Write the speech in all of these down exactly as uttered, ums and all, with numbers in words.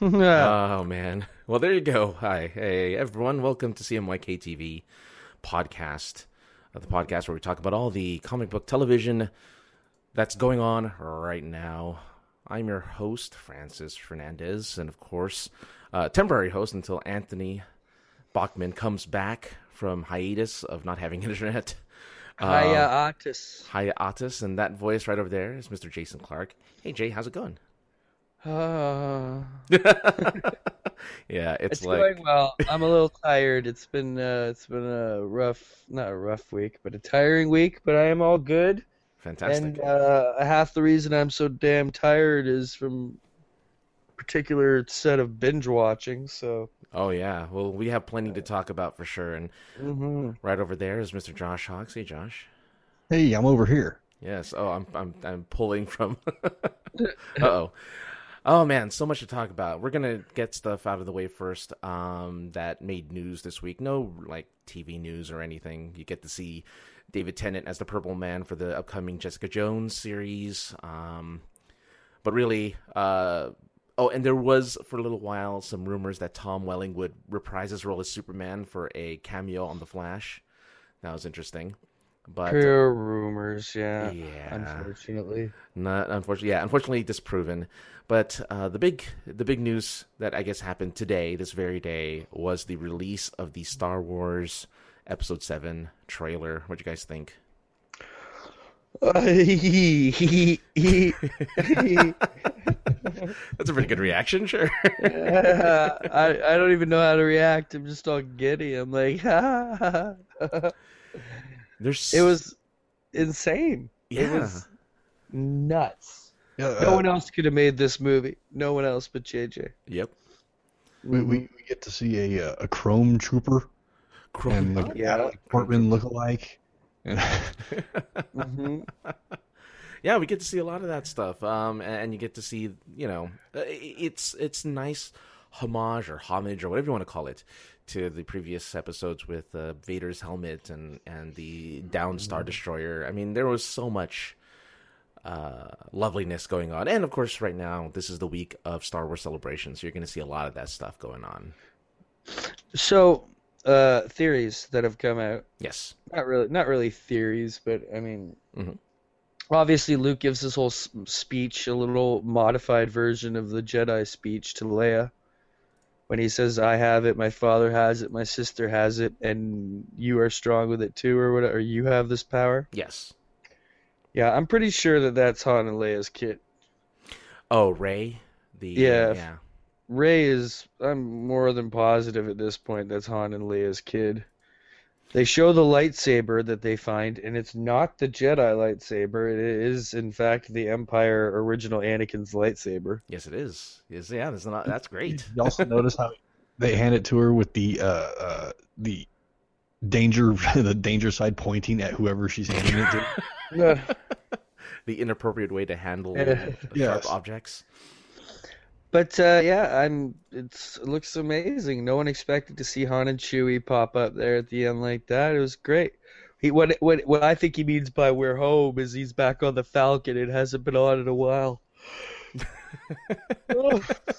Oh man. Well, there you go. Hi, hey everyone. Welcome to C M Y K T V podcast, uh, the podcast where we talk about all the comic book television that's going on right now. I'm your host, Francis Fernandez, and of course, uh, temporary host until Anthony Bachman comes back from hiatus of not having internet. Uh, Hiatus. hiatus, and that voice right over there is Mister Jason Clark. Hey Jay, how's it going? Uh, Yeah, it's, it's like going well. I'm a little tired. It's been uh, it's been a rough, not a rough week, but a tiring week. But I am all good. fantastic. And uh, half the reason I'm so damn tired is from a particular set of binge watching. So. Oh yeah, well we have plenty to talk about for sure. And hmm right over there is Mister Josh Hawks. Hey Josh. Hey, I'm over here. Yes. Oh, I'm I'm I'm pulling from. Uh-oh. Oh man, so much to talk about. We're gonna get stuff out of the way first. Um, that made news this week. No like T V news or anything. You get to see David Tennant as the Purple Man for the upcoming Jessica Jones series. Um, but really, uh, oh, and there was for a little while some rumors that Tom Welling would reprise his role as Superman for a cameo on The Flash. That was interesting. But Pure rumors, yeah. yeah. Unfortunately. Not unfortunately, yeah, unfortunately disproven. But uh, the big, the big news that I guess happened today, this very day, was the release of the Star Wars Episode Seven trailer. What do you guys think? Uh, he, he, he, he. That's a pretty good reaction, sure. Uh, I I don't even know how to react. I'm just all giddy. I'm like, ha, ha, ha. There's, It was insane. yeah, It was nuts. Yeah, No uh, one else could have made this movie. No one else but J J. yep. we, we we get to see a uh, a Chrome Trooper and the Yeah. Natalie Portman look-alike. And hmm Yeah, we get to see a lot of that stuff, um, and you get to see, you know, uh, it's it's nice homage or homage or whatever you want to call it to the previous episodes with uh, Vader's helmet and and the down Star Destroyer. I mean, there was so much uh, loveliness going on, and of course, right now this is the week of Star Wars Celebration, so you're going to see a lot of that stuff going on. So, uh, theories that have come out. Yes. Not really, not really theories, but I mean, Mhm. obviously Luke gives this whole s- speech, a little modified version of the Jedi speech to Leia, when he says, "I have it, my father has it, my sister has it, and you are strong with it too," or whatever. Or you have this power. Yes. Yeah, I'm pretty sure that that's Han and Leia's kid. Oh, Ray. The Yeah. yeah. Rey is, I'm more than positive at this point that's Han and Leia's kid. They show the lightsaber that they find, and it's not the Jedi lightsaber. It is, in fact, the Empire original Anakin's lightsaber. Yes, it is. Yes, yeah. That's not. That's great. you also notice how they hand it to her with the uh, uh, the danger the danger side pointing at whoever she's handing it to. The inappropriate way to handle Yeah. sharp Yes. objects. But uh, yeah, I'm. It's it looks amazing. No one expected to see Han and Chewie pop up there at the end like that. It was great. He what what what I think he means by "we're home" is he's back on the Falcon. It hasn't been on in a while. Oh.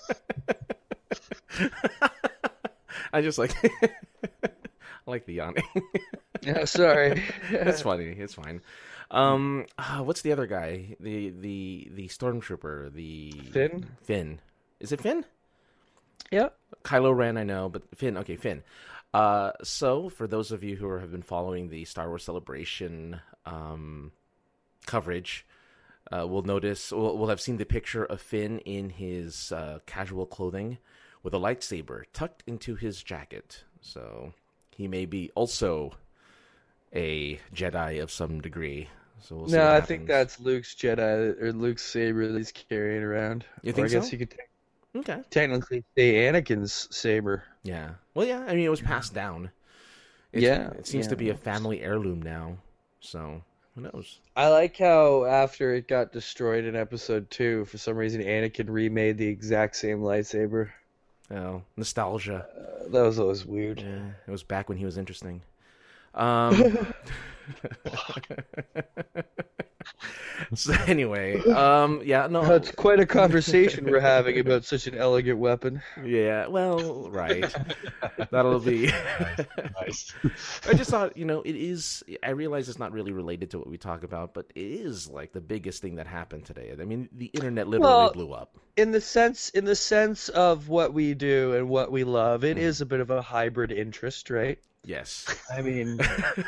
I just like I like the yawning. Yeah, sorry. It's funny. It's fine. Um, ah, what's the other guy? The the the stormtrooper. The Finn? Finn. Is it Finn? Yeah. Kylo Ren, I know, but Finn. Okay, Finn. Uh, so for those of you who are, have been following the Star Wars Celebration um, coverage, uh, will notice we'll, we'll have seen the picture of Finn in his uh, casual clothing with a lightsaber tucked into his jacket. So he may be also a Jedi of some degree. So we'll see No, what I think happens. that's Luke's Jedi or Luke's saber that he's carrying around. You Or think I guess so? you could te- Okay. technically say Anakin's saber. Yeah. Well, yeah. I mean, it was passed down. It's, Yeah, It seems yeah. to be a family heirloom now. So who knows? I like how after it got destroyed in Episode Two, for some reason Anakin remade the exact same lightsaber. Oh, nostalgia. Uh, that was always weird. Yeah, it was back when he was interesting. Um, So anyway, um, yeah, no, That's quite a conversation we're having about such an elegant weapon. yeah, well, right, that'll be. Nice. I just thought, you know, it is. I realize it's not really related to what we talk about, but it is like the biggest thing that happened today. I mean, the internet literally Well, blew up. In the sense, in the sense of what we do and what we love, it is a bit of a hybrid interest, right? Yes. I mean,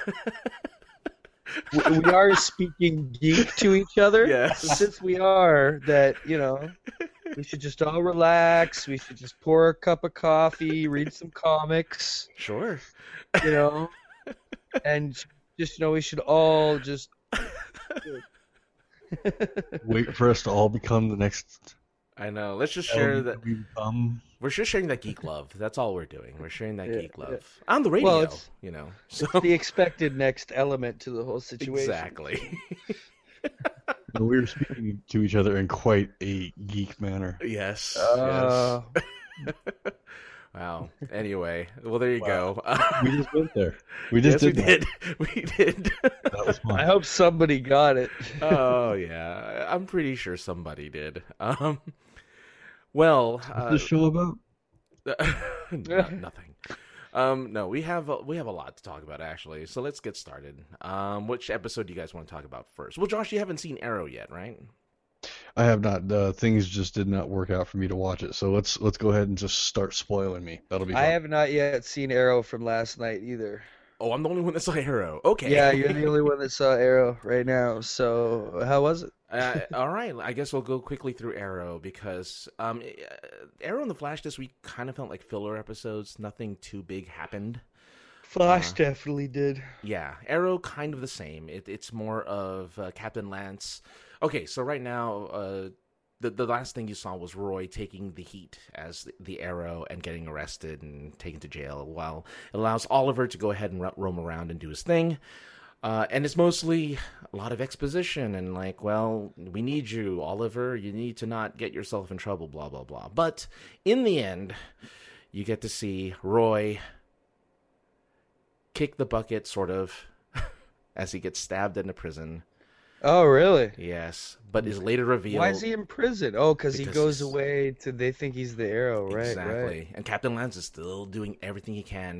we, we are speaking geek to each other. Yes. So since we are, that, you know, we should just all relax. We should just pour a cup of coffee, read some comics, Sure. you know, and just, you know, we should all just. Wait for us to all become the next. I know. Let's just share that. We become. We're just sharing that geek love. That's all we're doing. We're sharing that Yeah, geek yeah. love on the radio. Well, it's- you know. So The expected next element to the whole situation. exactly. No, we were speaking to each other in quite a geek manner. yes. Uh, yes. Wow. Anyway, well, there you Wow. go. We just went there. We just yes, we did. did. We did. That. That was fun. I hope somebody got it. Oh yeah, I'm pretty sure somebody did. Um, well, What's uh, this show about? no- nothing. Um, no, we have a, we have a lot to talk about actually. So let's get started. Um, which episode do you guys want to talk about first? Well, Josh, you haven't seen Arrow yet, right? I have not. Uh, things just did not work out for me to watch it. So let's let's go ahead and just start spoiling me. That'll be fun. I have not yet seen Arrow from last night either. Oh, I'm the only one that saw Arrow. Okay. Yeah, you're the only one that saw Arrow right now. So how was it? uh, all right, I guess we'll go quickly through Arrow because um, uh, Arrow and the Flash this week kind of felt like filler episodes. Nothing too big happened. Flash Uh, definitely did. Yeah, Arrow kind of the same. It, it's more of uh, Captain Lance. Okay, so right now, uh, the the last thing you saw was Roy taking the heat as the, the Arrow and getting arrested and taken to jail. While it allows Oliver to go ahead and ro- roam around and do his thing. Uh, and it's mostly a lot of exposition and like, well, we need you, Oliver. You need to not get yourself in trouble, blah, blah, blah. But in the end, you get to see Roy kick the bucket, sort of, as he gets stabbed in a prison. Oh, really? Yes, but is later revealed. Why is he in prison? Oh, because he Because goes he's- away to. They think he's the Arrow, right? Exactly. Right. And Captain Lance is still doing everything he can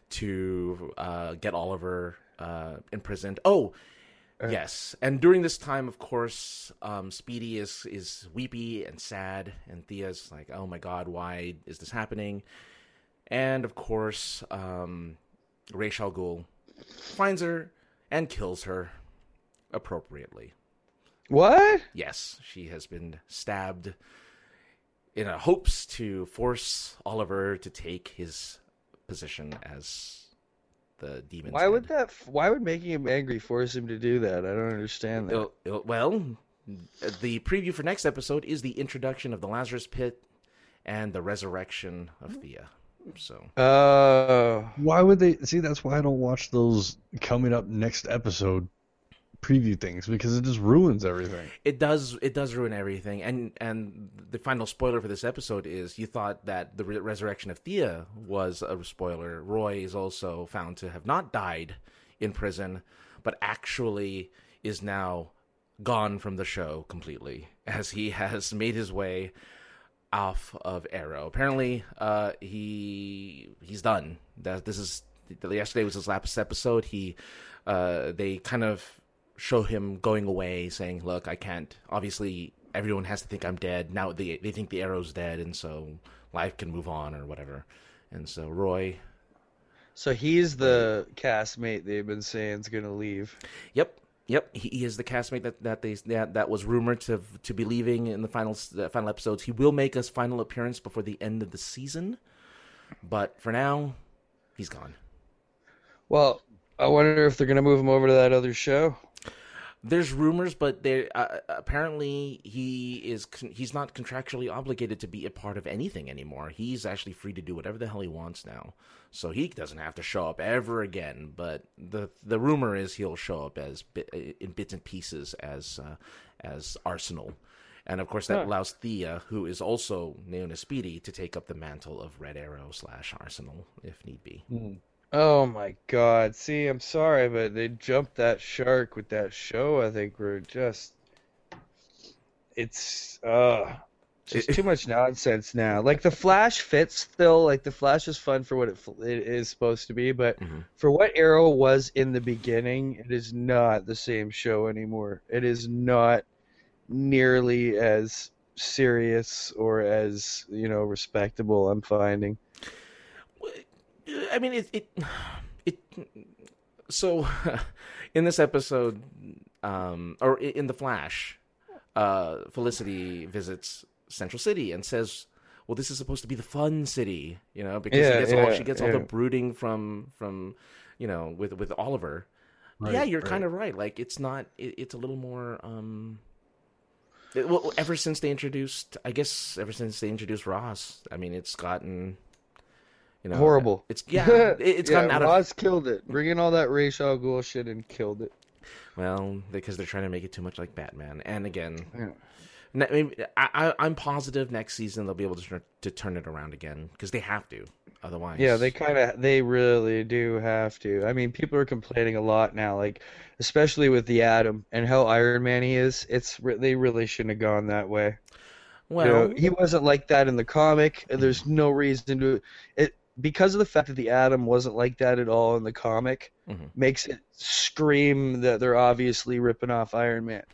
to uh, get Oliver uh, imprisoned. Oh, Uh. yes. And during this time, of course, um, Speedy is, is weepy and sad. And Thea's like, oh my God, why is this happening? And of course, um, Ra's al Ghul finds her and kills her appropriately. What? Yes, she has been stabbed in a hopes to force Oliver to take his position as the demon's Why would head. that? Why would making him angry force him to do that? I don't understand that. It'll- it'll- well, the preview for next episode is the introduction of the Lazarus Pit and the resurrection of Thea. So Oh. Why would they see? That's why I don't watch those coming up next episode preview things because it just ruins everything. it does it does ruin everything. And and the final spoiler for this episode is you thought that the re- resurrection of Thea was a spoiler. Roy is also found to have not died in prison, but actually is now gone from the show completely as he has made his way off of Arrow. Apparently, uh, he he's done. That this is yesterday was his last episode. He uh, they kind of show him going away, saying, "Look, I can't. Obviously, everyone has to think I'm dead now. They they think the Arrow's dead, and so life can move on or whatever." And so Roy, So he's the castmate they've been saying is gonna leave. yep. Yep, he, he is the castmate that that they that, that was rumored to to be leaving in the final the final episodes. He will make his final appearance before the end of the season, but for now, he's gone. Well, I wonder if they're gonna move him over to that other show. There's rumors, but there uh, apparently he is con- he's not contractually obligated to be a part of anything anymore. He's actually free to do whatever the hell he wants now, so he doesn't have to show up ever again. But the the rumor is he'll show up as bi- in bits and pieces as uh, as Arsenal, and of course that Huh. allows Thea, who is also known as Speedy, to take up the mantle of Red Arrow slash Arsenal if need be. Oh my God. See, I'm sorry, but they jumped that shark with that show. I think we're just it's uh just It- too much nonsense now. Like the Flash fits still, like the Flash is fun for what it, f- it is supposed to be, but Mhm. for what Arrow was in the beginning, it is not the same show anymore. It is not nearly as serious or as, you know, respectable, I'm finding. I mean, it, it, it. So, in this episode, um, or i- in the Flash, uh, Felicity visits Central City and says, "Well, this is supposed to be the fun city, you know, because she Yeah, gets all yeah, she gets all the yeah. brooding from from, you know, with with Oliver." Yeah, Right, you're right. kind of right. Like, it's not. It, it's a little more. Um, it- well, ever since they introduced, I guess, ever since they introduced Ross, I mean, it's gotten. You know, Horrible. it's yeah, it, it's Yeah, gotten out of Ross killed it. Bringing all that Ra's al Ghul shit and killed it. well because they're trying to make it too much like Batman. And again, Yeah. ne- maybe- I, I, I'm positive next season they'll be able to turn, to turn it around again because they have to. Otherwise, Yeah, they kind of, they really do have to. I mean, people are complaining a lot now, like, especially with the Atom and how Iron Man he is. It's re- they really shouldn't have gone that way. You know, well, he wasn't like that in the comic. And there's no reason to it because of the fact that the Atom wasn't like that at all in the comic. mhm. Makes it scream that they're obviously ripping off Iron Man.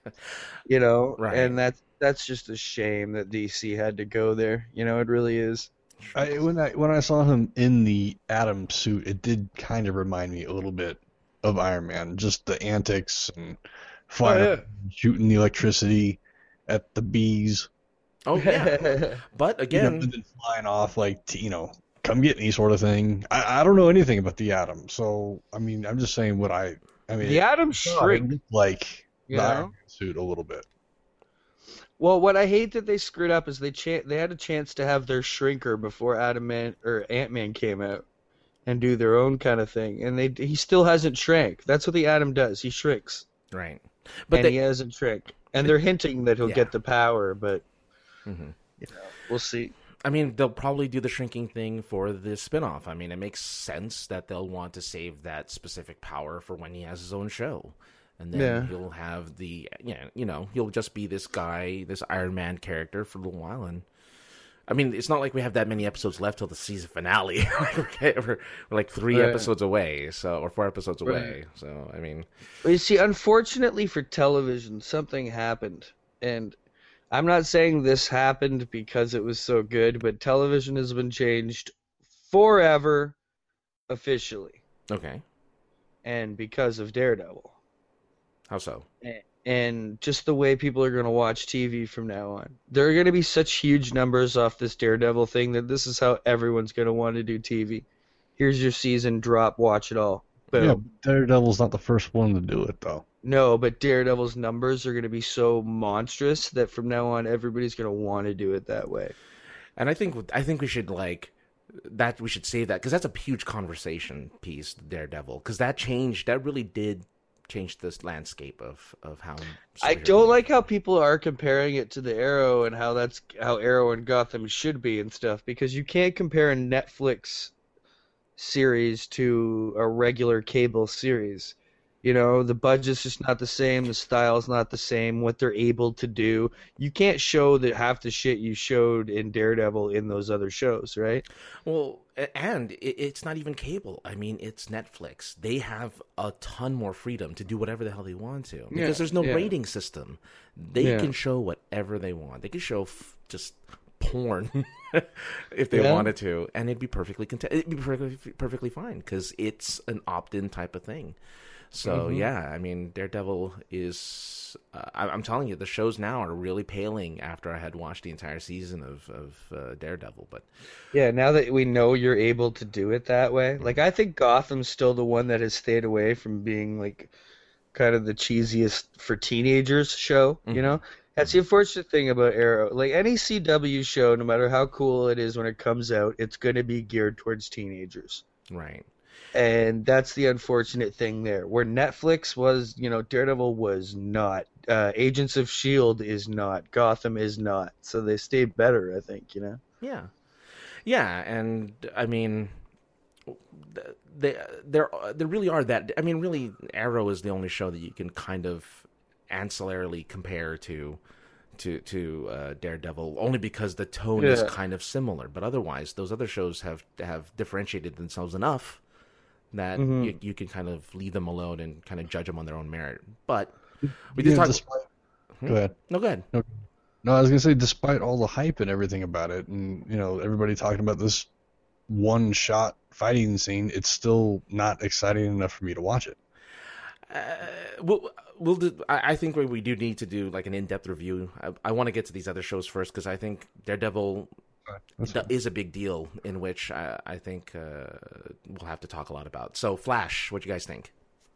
You know, Right. and that's that's just a shame that D C had to go there. You know, it really is. I, when I when I saw him in the Atom suit, it did kind of remind me a little bit of Iron Man, just the antics and flying, Oh around, shooting the electricity at the bees, Oh yeah, yeah. but you know, again, and then flying off like to, you know, come get me sort of thing. I, I don't know anything about the Atom, so I mean, I'm just saying what I I mean. The It, Atom oh, it shrink, looked like you the Iron know. Man suit a little bit. Well, what I hate that they screwed up is they cha- they had a chance to have their shrinker before Adam Man or Ant Man came out and do their own kind of thing, and they he still hasn't shrank. That's what the Atom does. He shrinks, right, but and they, he hasn't shrank. And they're hinting that he'll Yeah. get the power, but mhm. you know, we'll see. I mean, they'll probably do the shrinking thing for the spinoff. I mean, it makes sense that they'll want to save that specific power for when he has his own show. And then Yeah. he'll have the, you know, you know, he'll just be this guy, this Iron Man character for a little while. And I mean, it's not like we have that many episodes left till the season finale. Okay, we're, we're like three Right. episodes away, so or four episodes Right. away. So I mean, Well, you see, unfortunately for television, something happened, and I'm not saying this happened because it was so good, but television has been changed forever officially, okay, and because of Daredevil. how so? A- And just the way people are going to watch T V from now on. There are going to be such huge numbers off this Daredevil thing that this is how everyone's going to want to do T V. Here's your season, drop, watch it all. Boom. Yeah, but Daredevil's not the first one to do it though. No, but Daredevil's numbers are going to be so monstrous that from now on everybody's going to want to do it that way. And I think I think we should like that. We should save that because that's a huge conversation piece. Daredevil, because that changed. That really did change this landscape of of how. I superhero don't movies- like how people are comparing it to the Arrow and how that's how Arrow and Gotham should be and stuff because you can't compare a Netflix series to a regular cable series. You know, the budget's just not the same, the style's not the same, what they're able to do. You can't show that half the shit you showed in Daredevil in those other shows, right? Well, a- and it, it's not even cable. I mean, it's Netflix. They have a ton more freedom to do whatever the hell they want to because Yeah, there's no yeah. rating system. They Yeah. can show whatever they want. They can show f- just porn if they Yeah. wanted to, and it'd be perfectly content. It'd be perfectly perfectly fine because it's an opt-in type of thing. So Mhm. yeah, I mean, Daredevil is. Uh, I- I'm telling you, the shows now are really paling after I had watched the entire season of of uh, Daredevil. But Yeah, now that we know you're able to do it that way, like I think Gotham's still the one that has stayed away from being like kind of the cheesiest for teenagers show, you Mhm. know? That's the unfortunate thing about Arrow. Like any C W show, no matter how cool it is when it comes out, it's going to be geared towards teenagers. right. And that's the unfortunate thing there. Where Netflix was, you know, Daredevil was not. Uh, Agents of S H I E L D is not. Gotham is not. So they stayed better, I think, you know? Yeah, yeah, and I mean, th- they there there really are that. I mean, really, Arrow is the only show that you can kind of ancillarily compare to to to uh, Daredevil, only because the tone Yeah. is kind of similar. But otherwise, those other shows have have differentiated themselves enough that Mhm. you, you can kind of leave them alone and kind of judge them on their own merit. But we You did know, talk. despite- Hmm? Go ahead. No, go ahead. No, I was gonna say, despite all the hype and everything about it, and you know, everybody talking about this one shot fighting scene, it's still not exciting enough for me to watch it. Uh, we'll, we'll do, I, I think we, we do need to do like an in-depth review. I, I want to get to these other shows first because I think Daredevil That's th- is a big deal in which I, I think uh, we'll have to talk a lot about. So, Flash, what do you guys think?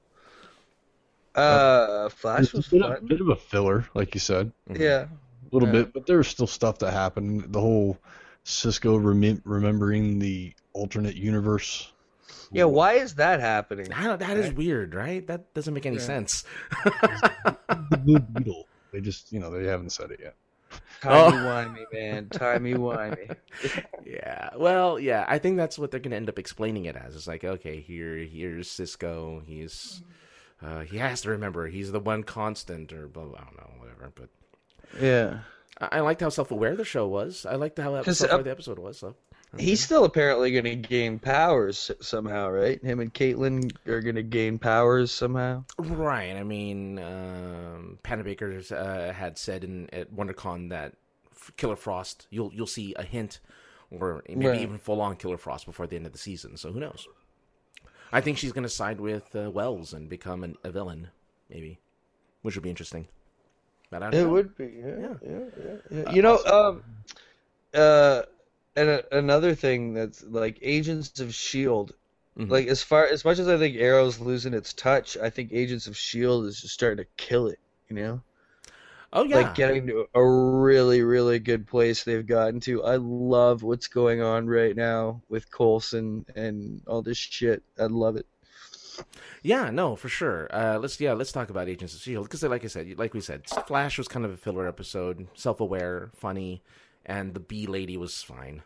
Uh, Flash It's was a bit, of, fun. bit of a filler, like you said, Yeah. a little Yeah. bit, but there's still stuff that happened. The whole Cisco rem- remembering the alternate universe. Yeah, why is that happening? I don't, that is weird, right? That doesn't make any Yeah. sense. The Blue Beetle. They just, you know, they haven't said it yet. Timey-wimey, man. Timey-wimey. Yeah. Well, yeah, I think that's what they're going to end up explaining it as. It's like, okay, here, here's Cisco. He's, uh, he has to remember he's the one constant, or blah, blah, I don't know, whatever. But Yeah. I, I liked how self-aware the show was. I liked how 'Cause, self-aware uh, the episode was. So He's still apparently going to gain powers somehow, right? Him and Caitlin are going to gain powers somehow. right. I mean, um, Panabaker uh, had said in at WonderCon that Killer Frost, you'll you'll see a hint, or maybe Right. even full-on Killer Frost before the end of the season. So who knows? I think she's going to side with uh, Wells and become an, a villain, maybe, which would be interesting. But I don't It know. would be, yeah, Yeah. yeah, yeah, yeah. You know, um, uh, and a, another thing that's like Agents of Shield. Mhm. Like as far as much as I think Arrow's losing its touch, I think Agents of Shield is just starting to kill it. You know, Oh yeah, like getting to a really, really good place they've gotten to. I love what's going on right now with Coulson and all this shit. I love it. yeah, no, for sure. Uh, let's yeah, let's talk about Agents of Shield because, like I said, like we said, Flash was kind of a filler episode, self-aware, funny, and the Bee Lady was fine.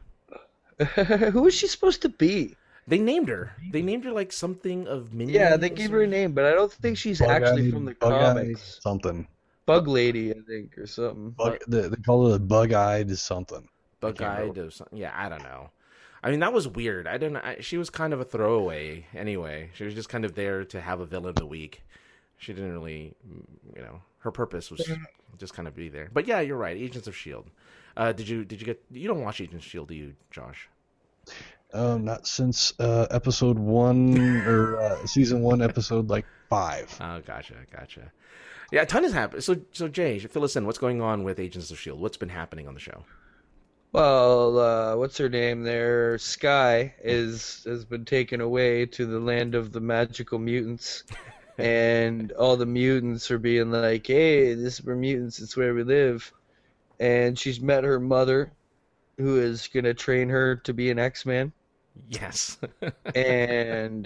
Who is she supposed to be? They named her. They named her like something of Minions. Yeah, they gave her a name, but I don't think she's actually Bug-eyed- from the Bug-eyed comics. something. Bug Lady, I think, or something. Bug, they, they call it a bug-eyed something. Bug I can't Eyed or something. Yeah, I don't know. I mean, that was weird. I don't know. I, she was kind of a throwaway anyway. She was just kind of there to have a villain of the week. She didn't really, you know, her purpose was just kind of be there. But yeah, you're right. Agents of Shield. Uh, did you did you get? You don't watch Agents of Shield, do you, Josh? Um, not since uh, episode one or uh, season one, episode like five. Oh, gotcha, gotcha. Yeah, a ton has happened. So, so Jay, fill us in. What's going on with Agents of Shield? What's been happening on the show? Well, uh, what's her name there? Sky is has been taken away to the land of the magical mutants, and all the mutants are being like, "Hey, this we're mutants. It's where we live." And she's met her mother, who is gonna train her to be an X-Man. Yes. And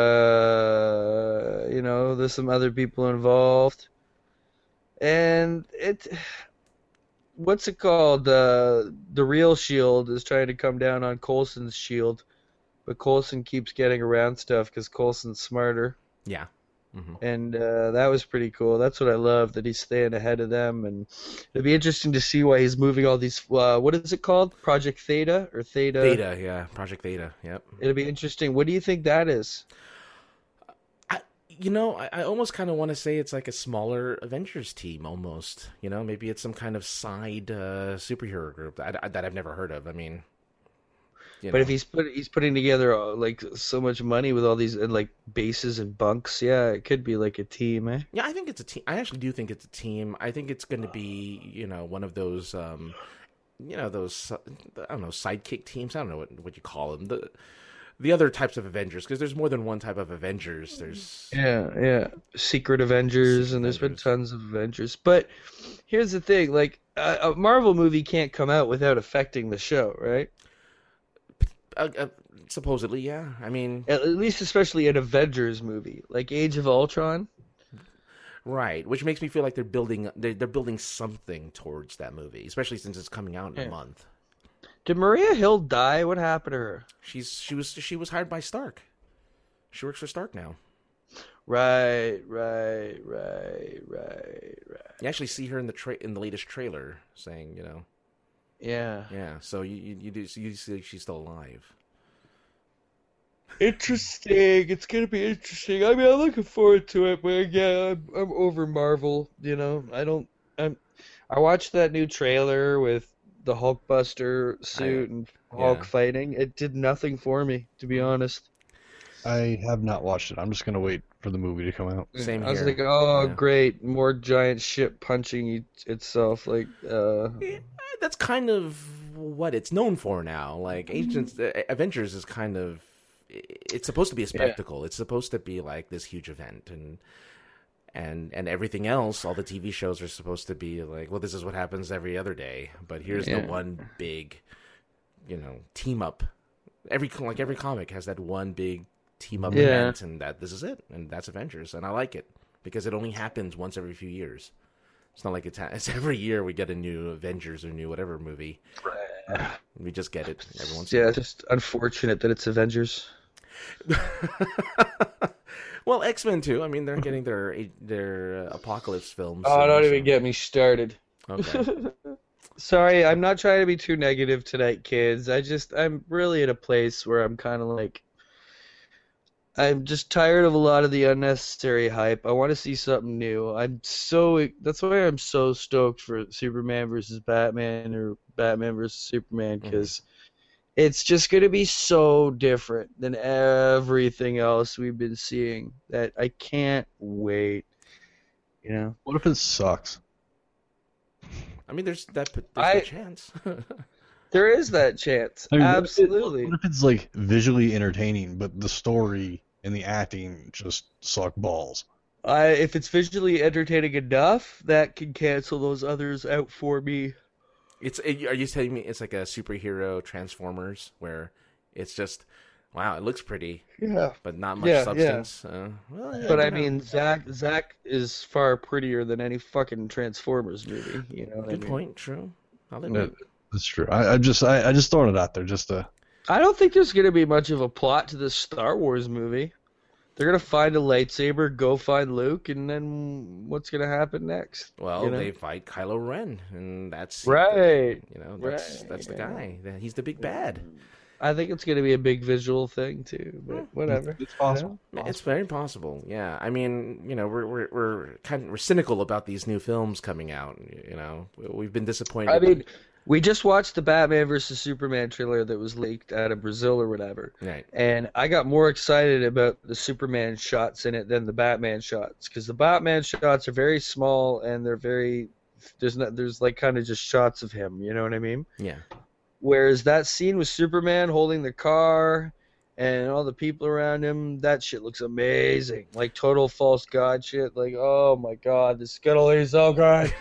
uh, you know, there's some other people involved, and it, what's it called? Uh, the real Shield is trying to come down on Coulson's Shield, but Coulson keeps getting around stuff because Coulson's smarter, Yeah. hmm and uh, that was pretty cool. That's what I love, that he's staying ahead of them, and it'd be interesting to see why he's moving all these. Uh, what is it called? Project Theta or Theta? Theta, yeah. Project Theta, yep. It'll be interesting. What do you think that is? I, you know, I, I almost kind of want to say it's like a smaller Avengers team, almost. You know, maybe it's some kind of side uh, superhero group that, I, that I've never heard of. I mean, you But know. if he's put he's putting together uh, like so much money with all these uh, like bases and bunks, yeah, it could be like a team, eh? Yeah, I think it's a team. I actually do think it's a team. I think it's going to be, you know, one of those, um, you know, those, uh, I don't know, sidekick teams. I don't know what, what you call them. The the other types of Avengers, because there's more than one type of Avengers. There's Yeah, yeah. Secret Avengers, Secret and there's Avengers. been tons of Avengers. But here's the thing: like a, a Marvel movie can't come out without affecting the show, right? uh, uh, supposedly, yeah. I mean, At, at least, especially an Avengers movie, like Age of Ultron. right, which makes me feel like they're building they're, they're building something towards that movie, especially since it's coming out in Yeah. a month. Did Maria Hill die? What happened to her? She's she was she was hired by Stark. She works for Stark now. Right, right, right, right, right. You actually see her in the tra- in the latest trailer saying, you know, Yeah. yeah. So you you, you do you see she's still alive. Interesting. It's gonna be interesting. I mean, I'm looking forward to it, but yeah, I'm, I'm over Marvel. You know, I don't. I'm. I watched that new trailer with the Hulkbuster suit and Hulk yeah. fighting. It did nothing for me, to be honest. I have not watched it. I'm just gonna wait for the movie to come out. Same I was here. like, oh, Yeah. great, more giant ship punching e- itself. Like, uh, Yeah, that's kind of what it's known for now. Like Agents, uh, Avengers is kind of. It's supposed to be a spectacle. It's supposed to be like this huge event, and and and everything else. All the T V shows are supposed to be like, well, this is what happens every other day. But here's Yeah. the one big, you know, team up. Every like every comic has that one big team up Yeah. event, and that this is it, and that's Avengers, and I like it because it only happens once every few years. It's not like it's, ha- it's every year we get a new Avengers or new whatever movie. We just get it every once. yeah, it's just unfortunate that it's Avengers. Well, X-Men too. I mean, they're getting their their uh, apocalypse films. Oh, soon, don't so- even get me started. Okay. Sorry, I'm not trying to be too negative tonight, kids. I just, I'm really at a place where I'm kind of like, I'm just tired of a lot of the unnecessary hype. I want to see something new. I'm so, that's why I'm so stoked for Superman versus Batman or Batman versus Superman, because it's just going to be so different than everything else we've been seeing that I can't wait. You know? What if it sucks? I mean, there's that there's I- a chance. There is that chance. I mean, what if it- Absolutely. What if it's like visually entertaining, but the story and the acting just suck balls? I, if it's visually entertaining enough, that can cancel those others out for me. It's are you telling me it's like a superhero Transformers where it's just wow, it looks pretty, Yeah. but not much Yeah, yeah. substance. Uh, well, yeah, But I don't know. mean, Zach Zach is far prettier than any fucking Transformers movie. You know what I good mean? point. True. I'll Yeah, admit. that's true. I, I just I, I just throwing it out there just to. I don't think there's gonna be much of a plot to this Star Wars movie. They're gonna find a lightsaber, go find Luke, and then what's gonna happen next? Well, you know? they fight Kylo Ren, and that's Right. You know, that's Right, that's the yeah. guy. That- He's the big bad. I think it's gonna be a big visual thing too, but whatever. It's possible. It's very possible. Yeah, I mean, you know, we're we're we're kind of we're cynical about these new films coming out. You know, we've been disappointed. I mean, we just watched the Batman versus Superman trailer that was leaked out of Brazil or whatever, right? and I got more excited about the Superman shots in it than the Batman shots, because the Batman shots are very small and they're very there's not there's like kind of just shots of him, you know what I mean? Yeah. Whereas that scene with Superman holding the car and all the people around him, that shit looks amazing. Like total false god shit. Like, oh my god, this Skittle is so good.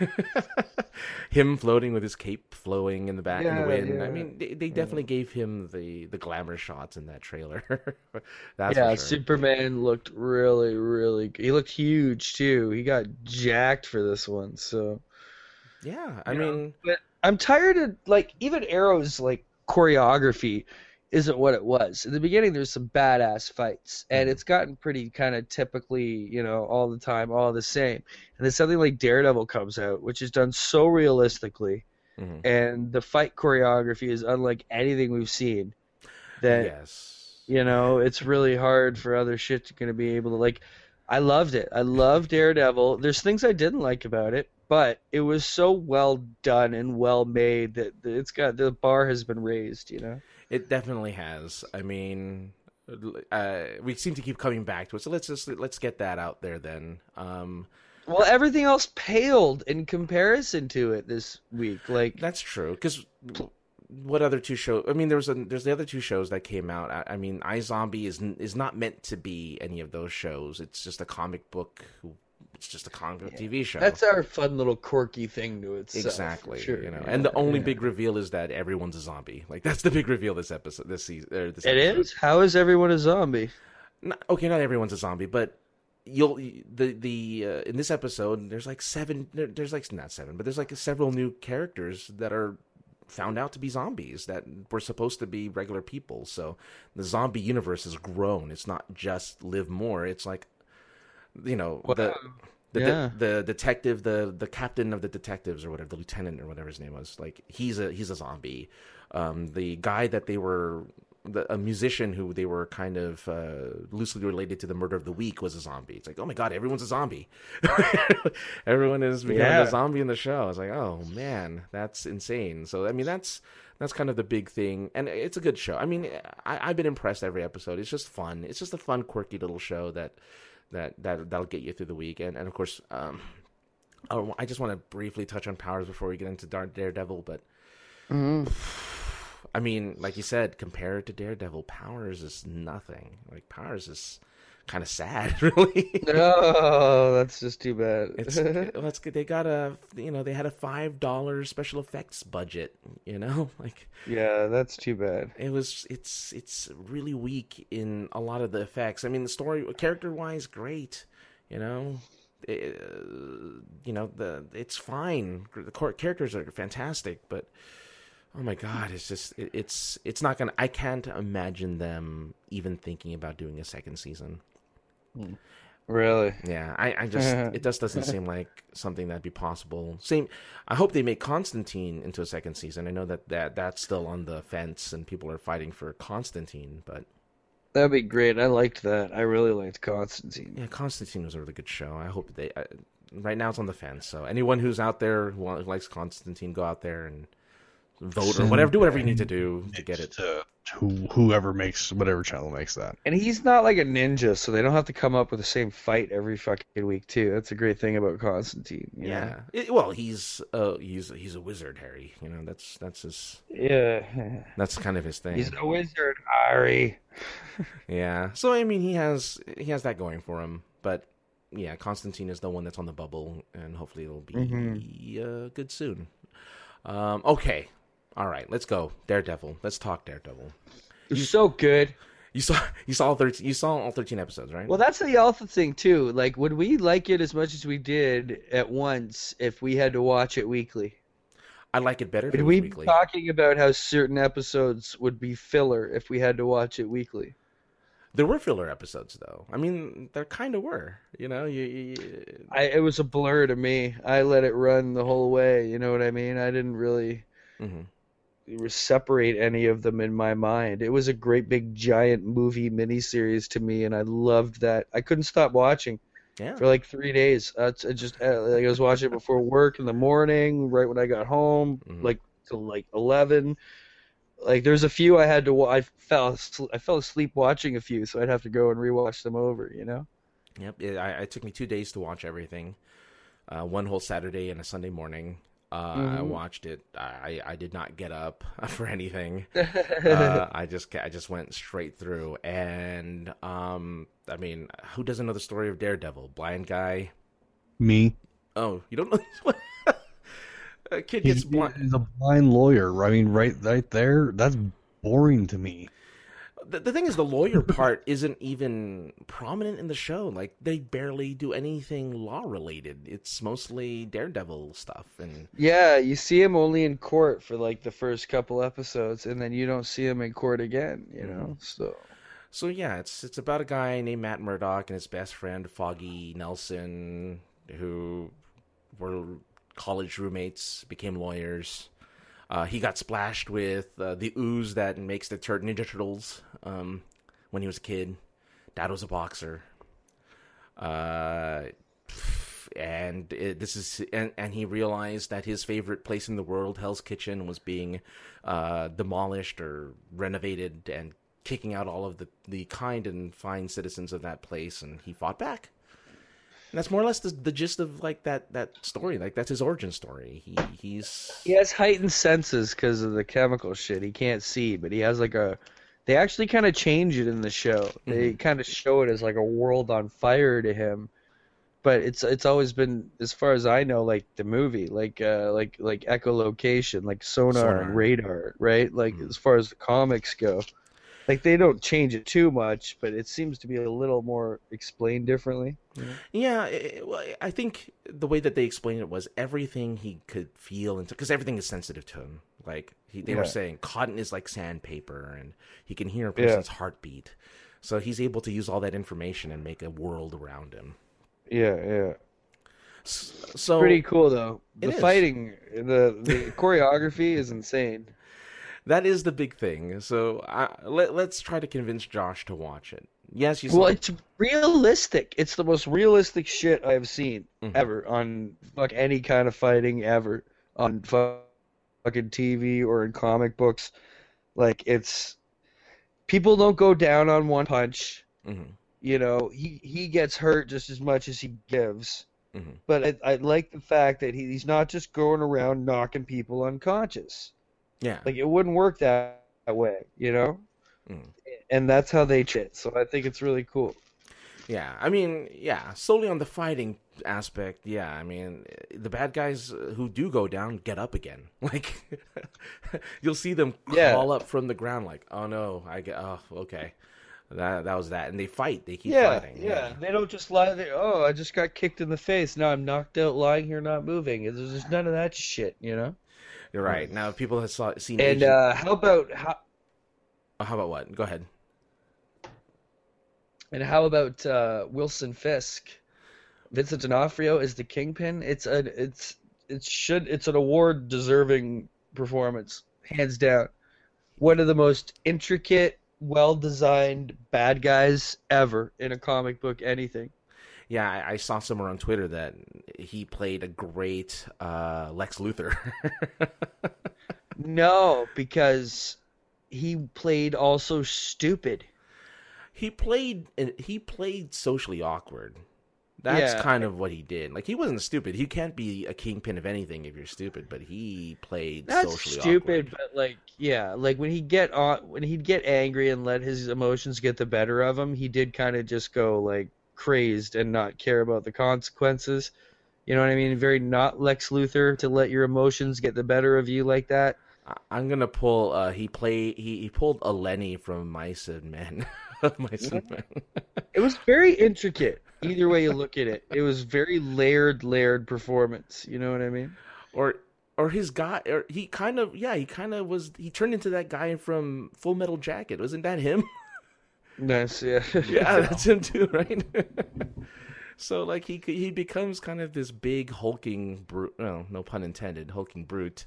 Him floating with his cape flowing in the back in the Yeah, wind. I yeah. mean, they, they definitely gave him the, the glamour shots in that trailer. That's Yeah, for sure. Superman looked really, really good. He looked huge too. He got jacked for this one, so Yeah, I Yeah. mean, I'm tired of like even Arrow's like choreography isn't what it was. In the beginning there's some badass fights and Mhm. it's gotten pretty kind of typically, you know, all the time, all the same. And then something like Daredevil comes out, which is done so realistically, mhm. and the fight choreography is unlike anything we've seen. That yes. you know, it's really hard for other shit to gonna be able to like. I loved it. I love Daredevil. There's things I didn't like about it, but it was so well done and well made that it's got the bar has been raised. You know. It definitely has. I mean, uh, we seem to keep coming back to it, so let's just let's get that out there then. Um, Well, everything else paled in comparison to it this week. Like, that's true. Because what other two shows? I mean, there's a there's the other two shows that came out. I, I mean, iZombie is is not meant to be any of those shows. It's just a comic book. It's just a comic book T V show. that's our fun little quirky thing to itself. Exactly, for sure. you know, Yeah, and the only yeah. big reveal is that everyone's a zombie. Like that's the big reveal this episode, this season, or this It episode. is. How is everyone a zombie? Not, okay, not everyone's a zombie, but you'll the the uh, in this episode there's like seven. There, there's like not seven, but there's like several new characters that are found out to be zombies that were supposed to be regular people. So the zombie universe has grown. It's not just Liv Moore. It's like, you know, Wow. the the, Yeah. the the detective, the the captain of the detectives or whatever, the lieutenant or whatever his name was. Like he's a he's a zombie. Um, the guy that they were. The, a musician who they were kind of uh, loosely related to the murder of the week was a zombie. It's like, oh my god, everyone's a zombie. Everyone is becoming Yeah. a zombie in the show. It's like, oh man, that's insane. So I mean, that's that's kind of the big thing, and it's a good show. I mean, I, I've been impressed every episode. It's just fun. It's just a fun, quirky little show that that that that'll get you through the week. And and of course, um, oh, I just want to briefly touch on Powers before we get into Daredevil, but. Mhm. I mean, like you said, compared to Daredevil, Powers is nothing. Like Powers is kind of sad, really. Oh, that's just too bad. It's that's good. They got a you know they had a five dollar special effects budget. You know, like Yeah, that's too bad. it was. It's it's really weak in a lot of the effects. I mean, the story, character wise, great. You know, it, you know the it's fine. The core characters are fantastic, but. Oh my god, it's just it, it's it's not gonna I can't imagine them even thinking about doing a second season. Really? Yeah, I, I just it just doesn't seem like something that'd be possible. Same I hope they make Constantine into a second season. I know that, that that's still on the fence and people are fighting for Constantine, but That'd be great. I liked that. I really liked Constantine. yeah, Constantine was a really good show. I hope they I, right now it's on the fence. So anyone who's out there who, who likes Constantine, go out there and vote or whatever, do whatever you need to do to get it. To who, whoever makes whatever channel makes that. And he's not like a ninja, so they don't have to come up with the same fight every fucking week too. That's a great thing about Constantine. You Yeah. know? It- well, he's uh he's he's a wizard, Harry. You know, that's that's his Yeah. that's kind of his thing. He's a wizard, Ari. Yeah. So I mean, he has he has that going for him, but yeah, Constantine is the one that's on the bubble, and hopefully it'll be Mhm. uh, good soon. Um. Okay. All right. Let's go. Daredevil. Let's talk Daredevil. He's so good. You saw you saw all thirteen you saw all thirteen episodes, right? Well, that's the other thing too. Like, would we like it as much as we did at once if we had to watch it weekly? I like it better if Would it was we be weekly. talking about how certain episodes would be filler if we had to watch it weekly? There were filler episodes, though. I mean, there kind of were. You know, you, you I it was a blur to me. I let it run the whole way. You know what I mean? I didn't really mhm. separate any of them in my mind. It was a great big giant movie miniseries to me, and I loved that. I couldn't stop watching Yeah. for like three days. Uh, it's- it just uh, like I was watching it before work in the morning, right when I got home, Mhm. like till like eleven. Like there's a few I had to. wa- I fell. asl- I fell asleep watching a few, so I'd have to go and rewatch them over. You know. Yep. It, I, it took me two days to watch everything. Uh, one whole Saturday and a Sunday morning. Uh, I Mhm. watched it. I, I did not get up for anything. uh, I just I just went straight through. And um, I mean, who doesn't know the story of Daredevil? Blind guy. Me. Oh, you don't know? A kid He's, gets blind. he's a blind lawyer. I mean, right, right there. That's boring to me. The, the thing is, the lawyer part isn't even prominent in the show. Like, they barely do anything law related. It's mostly Daredevil stuff. And Yeah, you see him only in court for like the first couple episodes, and then you don't see him in court again. You know. So. so, yeah, it's it's about a guy named Matt Murdock and his best friend Foggy Nelson, who were college roommates, became lawyers. Uh, he got splashed with uh, the ooze that makes the Tur- Ninja Turtles um, when he was a kid. Dad was a boxer. Uh, and it, this is and, and he realized that his favorite place in the world, Hell's Kitchen, was being uh, demolished or renovated and kicking out all of the, the kind and fine citizens of that place, and he fought back. And that's more or less the, the gist of like that, that story. Like that's his origin story. He he's He has heightened senses because of the chemical shit. He can't see, but he has like a. They actually kind of change it in the show. They kind of show it as like a world on fire to him, but it's it's always been, as far as I know, like the movie, like uh, like like echolocation, like sonar, Sonar. and radar, right? Like Mhm. as far as the comics go, like they don't change it too much, but it seems to be a little more explained differently. yeah. It, well, I think the way that they explained it was everything he could feel, and because everything is sensitive to him. Like he, they Yeah. were saying, cotton is like sandpaper, and he can hear a person's Yeah. heartbeat. So he's able to use all that information and make a world around him. Yeah, yeah. S- So Pretty cool though. It The is. fighting, the the choreography is insane. that is the big thing. So I, let, let's try to convince Josh to watch it. Yes, you Well, said it's realistic. It's the most realistic shit I've seen Mhm. ever on fuck any kind of fighting ever on fu- fucking T V or in comic books. Like it's people don't go down on one punch. Mhm. You know, he he gets hurt just as much as he gives. Mhm. But I, I like the fact that he, he's not just going around knocking people unconscious. Yeah. Like it wouldn't work that, that way, you know. Mhm. And that's how they chit. So I think it's really cool. Yeah, I mean, yeah, solely on the fighting aspect, yeah, I mean, the bad guys who do go down get up again. Like, you'll see them Yeah. crawl up from the ground, like, oh no, I get, oh, okay, that that was that, and they fight, they keep Yeah, fighting. yeah. They don't just lie there. Oh, I just got kicked in the face. Now I'm knocked out, lying here, not moving. There's just none of that shit, you know. You're right. Now, if people have saw, seen, And Agent- uh, how about how oh, how about what? Go ahead. and how about uh, Wilson Fisk? Vincent D'Onofrio is the Kingpin. It's a it's it should it's an award deserving performance, hands down. One of the most intricate, well designed bad guys ever in a comic book anything. Yeah, I, I saw somewhere on Twitter that he played a great uh, Lex Luthor. No, because he played also stupid. he played he played socially awkward. That's Yeah. kind of what he did. Like, he wasn't stupid. You can't be a kingpin of anything if you're stupid, but he played That's socially stupid, awkward. but like, yeah, like when he get on, when he'd get angry and let his emotions get the better of him, he did kind of just go like crazed and not care about the consequences. You know what I mean? Very not Lex Luthor to let your emotions get the better of you like that. I- I'm gonna pull. Uh, he play. He, he pulled a Lenny from Mice and Men. Mice and Men. It was very intricate. Either way you look at it, it was very layered, layered performance. You know what I mean? or or his guy. Or he kind of. Yeah, he kind of was. He turned into that guy from Full Metal Jacket. Wasn't that him? Nice, yeah. Yeah, that's him too, right? So like he he becomes kind of this big hulking brute. Well, no pun intended. Hulking brute.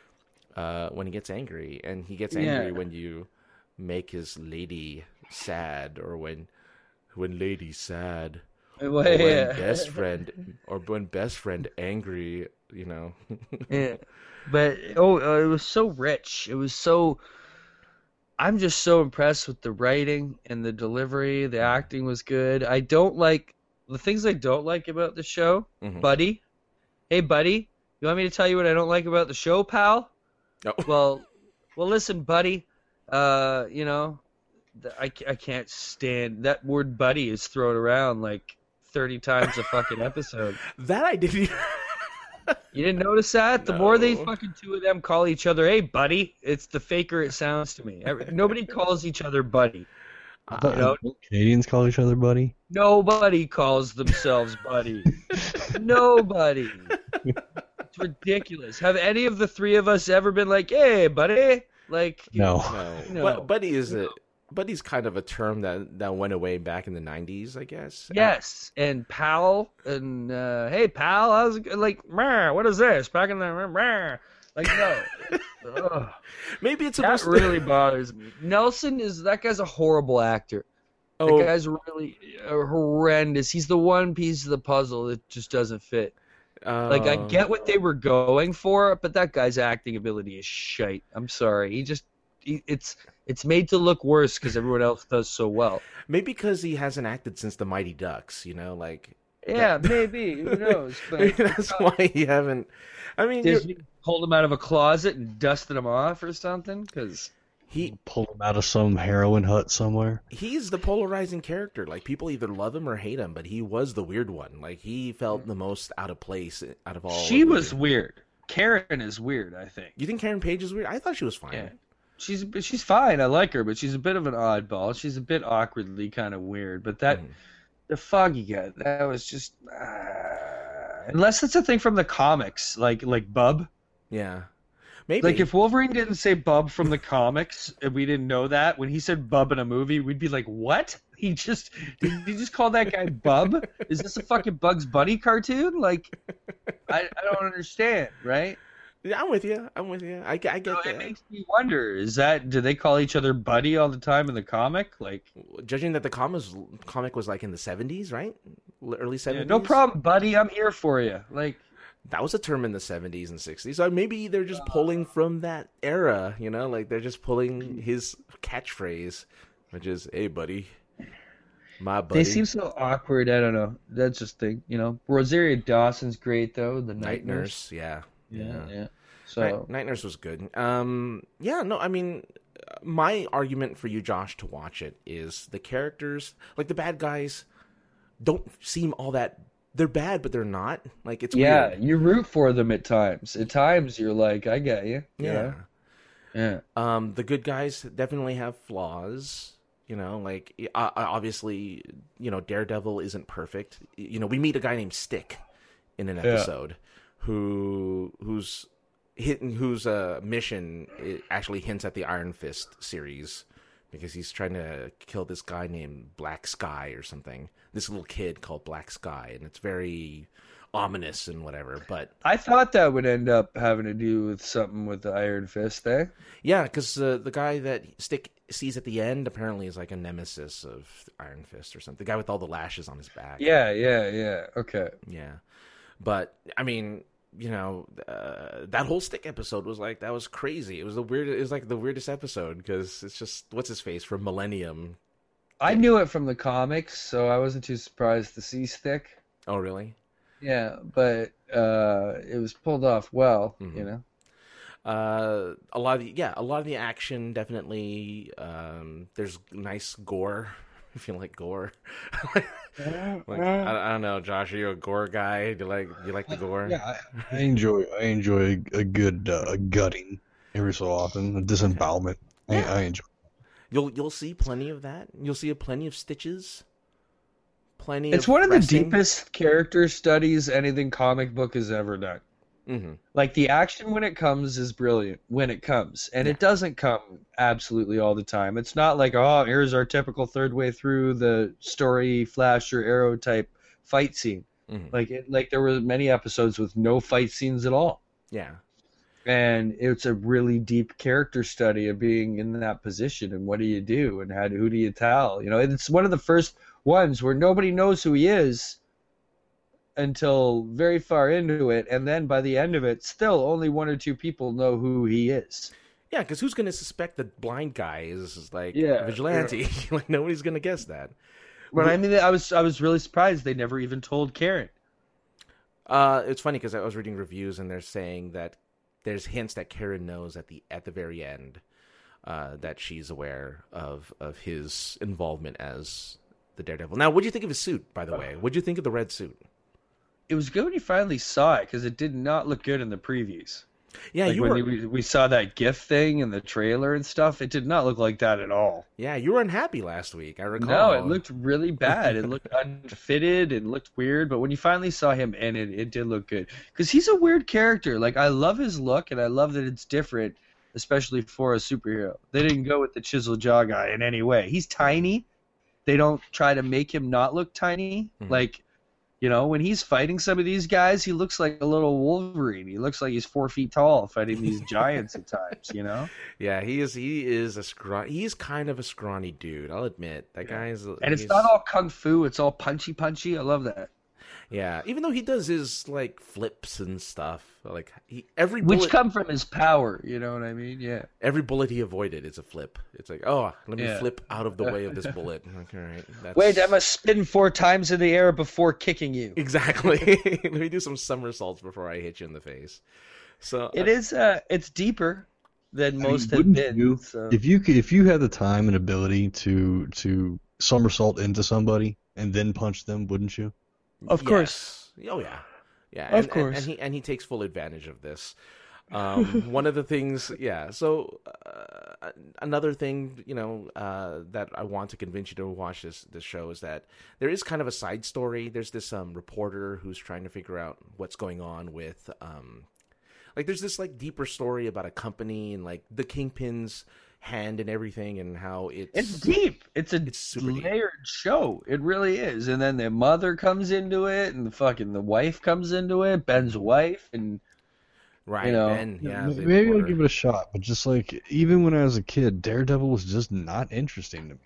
Uh, when he gets angry, and he gets angry Yeah. when you make his lady sad, or when when lady's sad, Well, or when yeah. best friend, or when best friend angry. You know. Yeah, but oh, uh, it was so rich. It was so. I'm just so impressed with the writing and the delivery. The acting was good. I don't like the things I don't like about the show, Mhm. buddy. Hey, buddy, you want me to tell you what I don't like about the show, pal? Oh. Well, well, listen, buddy. Uh, you know, th- I ca- I can't stand that word "buddy" is thrown around like thirty times a fucking episode. That I didn't. Even... You didn't notice that? The more they No. fucking two of them call each other, hey, buddy, it's the faker it sounds to me. Every- Nobody calls each other buddy. I thought know- Canadians call each other buddy. Nobody calls themselves buddy. Nobody. It's ridiculous. Have any of the three of us ever been like, hey, buddy? Like, No. No, No. But buddy is a buddy's kind of a term that that went away back in the nineties, I guess. yes. And pal, and uh, hey, pal, how's it go-" like, "Meh, what is this? Back in the, meh." Like, no. Ugh. Maybe it's That supposed really bothers me. Nelson is that guy's a horrible actor. to. That Oh, guy's really uh, horrendous. He's the one piece of the puzzle that just doesn't fit. Like I uh, get what they were going for, but that guy's acting ability is shite. I'm sorry. He just he, it's it's made to look worse because everyone else does so well. Maybe because he hasn't acted since the Mighty Ducks. You know, like Yeah, maybe. Who knows? maybe But that's why he haven't. I mean, you're- Disney pulled him out of a closet and dusted him off or something. Because he Pull them out of some heroin hut somewhere. he's the polarizing character. Like, people either love him or hate him, but he was the weird one. Like, he felt the most out of place out of all. she of the- was weird. Karen is weird. I think. You think Karen Page is weird? I thought she was fine. Yeah. She's she's fine. I like her, but she's a bit of an oddball. She's a bit awkwardly kind of weird. But that Mhm. the Foggy guy, that was just uh, unless it's a thing from the comics, like like Bub. Yeah. Maybe. Like, if Wolverine didn't say Bub from the comics, and we didn't know that, when he said Bub in a movie, we'd be like, what? He just, did he just call that guy Bub? Is this a fucking Bugs Bunny cartoon? Like, I, I don't understand, right? Yeah, I'm with you. I'm with you. I, I get So that. it makes me wonder, is that, do they call each other Buddy all the time in the comic? Like, Judging that the comics, comic was like in the seventies, right? L- Early seventies? yeah, no problem, Buddy, I'm here for you. Like, That was a term in the seventies and sixties. So maybe they're just pulling from that era, you know? Like, they're just pulling his catchphrase, which is, hey, buddy. My buddy. they seem so awkward, I don't know. That's just the, you know, Rosario Dawson's great, though, the Night Nurse, yeah. Yeah, Yeah. yeah. So, Night, Night Nurse was good. Um, yeah, no, I mean, my argument for you, Josh, to watch it is the characters, like the bad guys, don't seem all that. They're bad, but they're not. Like it's yeah, weird. you root for them at times. At times, you're like, I get you. Yeah. Yeah. Um, the good guys definitely have flaws. You know, like uh, obviously, you know, Daredevil isn't perfect. You know, we meet a guy named Stick in an episode who who's hitting whose uh, mission it actually hints at the Iron Fist series because he's trying to kill this guy named Black Sky or something. This little kid called Black Sky, and it's very ominous and whatever. But I thought that would end up having to do with something with the Iron Fist, eh? yeah, because uh, the guy that Stick sees at the end apparently is like a nemesis of Iron Fist or something. The guy with all the lashes on his back. Yeah, yeah, yeah. Okay. Yeah. But, I mean, you know, uh, that whole Stick episode was like, that was crazy. It was the weird. It was like the weirdest episode because it's just, what's his face from Millennium. I knew it from the comics, so I wasn't too surprised to see Stick. Oh, really? Yeah, but uh, it was pulled off well, Mhm. you know? Uh, a lot of the, yeah, a lot of the action definitely. Um, there's nice gore if you like gore. like, I, I don't know, Josh. Are you a gore guy? Do you like do you like the gore? Yeah, I, I enjoy I enjoy a good uh, gutting every so often, a disembowelment. I, I enjoy. You'll you'll see plenty of that. You'll see a plenty of stitches. Plenty. It's of one of the resting. deepest character studies anything comic book has ever done. Mm-hmm. Like, the action when it comes is brilliant when it comes, and it doesn't come absolutely all the time. It's not like, oh, here's our typical third way through the story flash or arrow type fight scene. Mm-hmm. Like it, like there were many episodes with no fight scenes at all, Yeah. and it's a really deep character study of being in that position and what do you do and how do, who do you tell? You know, it's one of the first ones where nobody knows who he is until very far into it, and then by the end of it, still only one or two people know who he is. Yeah, because who's going to suspect the blind guy is, is like Yeah, a vigilante? Like nobody's going to guess that. But I mean, I was I was really surprised they never even told Karen. Uh, it's funny because I was reading reviews and they're saying that there's hints that Karen knows at the at the very end uh, that she's aware of of his involvement as the Daredevil. Now, what do you think of his suit? By the way, what do you think of the red suit? It was good when you finally saw it because it did not look good in the previews. Yeah, Like you when were. we, we saw that GIF thing in the trailer and stuff, it did not look like that at all. Yeah, you were unhappy last week. I recall. No, it looked really bad. It looked unfitted and looked weird. But when you finally saw him in it, it did look good. Because he's a weird character. Like, I love his look, and I love that it's different, especially for a superhero. They didn't go with the chisel jaw guy in any way. He's tiny. They don't try to make him not look tiny. Mhm. Like, you know, when he's fighting some of these guys, he looks like a little Wolverine. He looks like he's four feet tall fighting these giants at times, you know? Yeah, he is. He is a scrawny. He's kind of a scrawny dude. I'll admit that guy is. And it's he's- not all kung fu. It's all punchy punchy. I love that. Yeah, even though he does his like flips and stuff, like he every bullet, Which come from his power, you know what I mean? Yeah. every bullet he avoided is a flip. It's like, oh, let me Yeah. flip out of the way of this bullet. I'm like, all right, that's... Wait, I must spin four times in the air before kicking you. exactly. Let me do some somersaults before I hit you in the face. So It is. Uh, it's deeper than I mean, most have wouldn't been. you- so. If you could, if you had the time and ability to to somersault into somebody and then punch them, wouldn't you? Of course. Yes. Oh yeah, yeah. Of and, course. and, and he and he takes full advantage of this. Um, one of the things, yeah. So uh, another thing, you know, uh, that I want to convince you to watch this this show is that there is kind of a side story. There's this um, reporter who's trying to figure out what's going on with um, like there's this like deeper story about a company and like the Kingpin's hand and everything and how it's it's deep. It's a it's super deep. layered show. It really is. And then the mother comes into it, and the fucking the wife comes into it, Ben's wife, and right. you know, Ben, yeah, the Maybe I'll reporter. give it a shot, but just like even when I was a kid, Daredevil was just not interesting to me.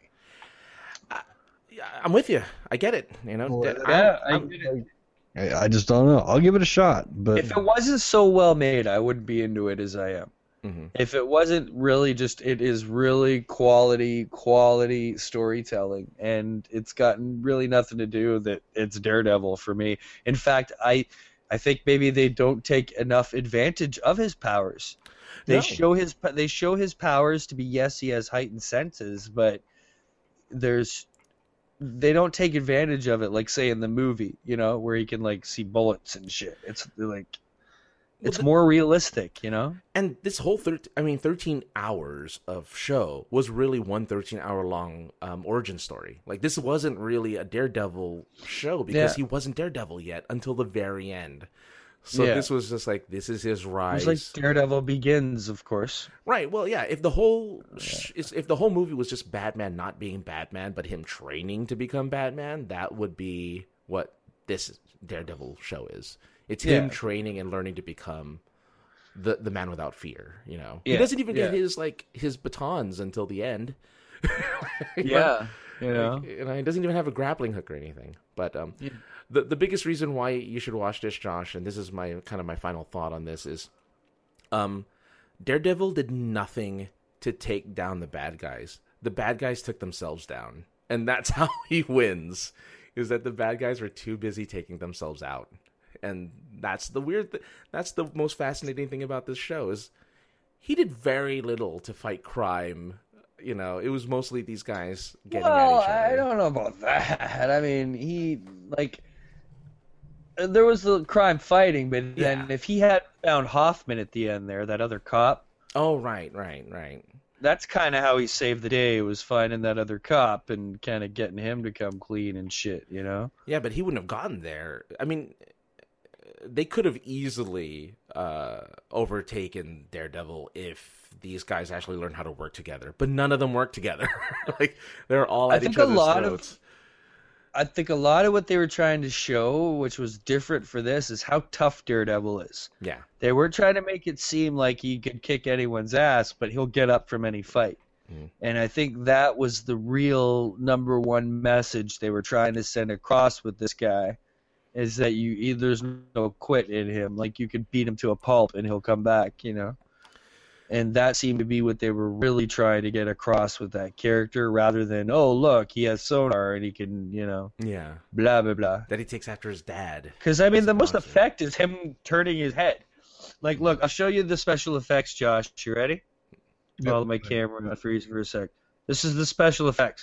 Yeah, I'm with you. I get it. You know, Well, I'm- yeah, I I'm- get it. I, I just don't know. I'll give it a shot, but If it wasn't so well made, I wouldn't be into it as I am. Mhm. If it wasn't really just, it is really quality, quality storytelling, and it's gotten really nothing to do that it's Daredevil for me. In fact, I, I think maybe they don't take enough advantage of his powers. They No. show his, they show his powers to be, yes, he has heightened senses, but there's, they don't take advantage of it, like say in the movie, you know, where he can like see bullets and shit. It's like, it's the- more realistic, you know. And this whole thir- I mean, thirteen hours of show was really one thirteen hour long um, origin story. Like this wasn't really a Daredevil show because Yeah. he wasn't Daredevil yet until the very end. So Yeah. this was just like this is his It rise. was like Daredevil Begins, of course. Right. Well, yeah. If the whole sh- is- if the whole movie was just Batman not being Batman, but him training to become Batman, that would be what this Daredevil show is. It's him Yeah. training and learning to become the the man without fear. You know, he Yeah, doesn't even get yeah. his like his batons until the end. You know? Yeah, you know. Like, you know, he doesn't even have a grappling hook or anything. But um, Yeah. the the biggest reason why you should watch this, Josh, and this is my kind of my final thought on this is, um, Daredevil did nothing to take down the bad guys. The bad guys took themselves down, and that's how he wins. Is that the bad guys were too busy taking themselves out, and that's the weird. Th- that's the most fascinating thing about this show is he did very little to fight crime. You know, it was mostly these guys getting Well, at each other. I don't know about that. I mean, he like uh, there was the crime fighting, but then Yeah. if he had found Hoffman at the end there, that other cop, Oh, right, right, right. that's kind of how he saved the day. Was finding that other cop and kind of getting him to come clean and shit, you know? Yeah, but he wouldn't have gotten there. I mean, they could have easily uh, overtaken Daredevil if these guys actually learned how to work together. But none of them work together. Like they're all I at think each a other's lot of- throats. I think a lot of what they were trying to show, which was different for this, is how tough Daredevil is. Yeah, They were trying to make it seem like he could kick anyone's ass, but he'll get up from any fight. Mm. And I think that was the real number one message they were trying to send across with this guy, is that you either there's no quit in him. Like you could beat him to a pulp and he'll come back, you know. And that seemed to be what they were really trying to get across with that character, rather than, oh look, he has sonar and he can, you know, yeah. blah blah blah. That he takes after his dad. Because I mean, That's the most awesome. effect is him turning his head. Like, look, I'll show you the special effects, Josh. You ready? Yep. Follow my camera. Not freeze for a sec. This is the special effects.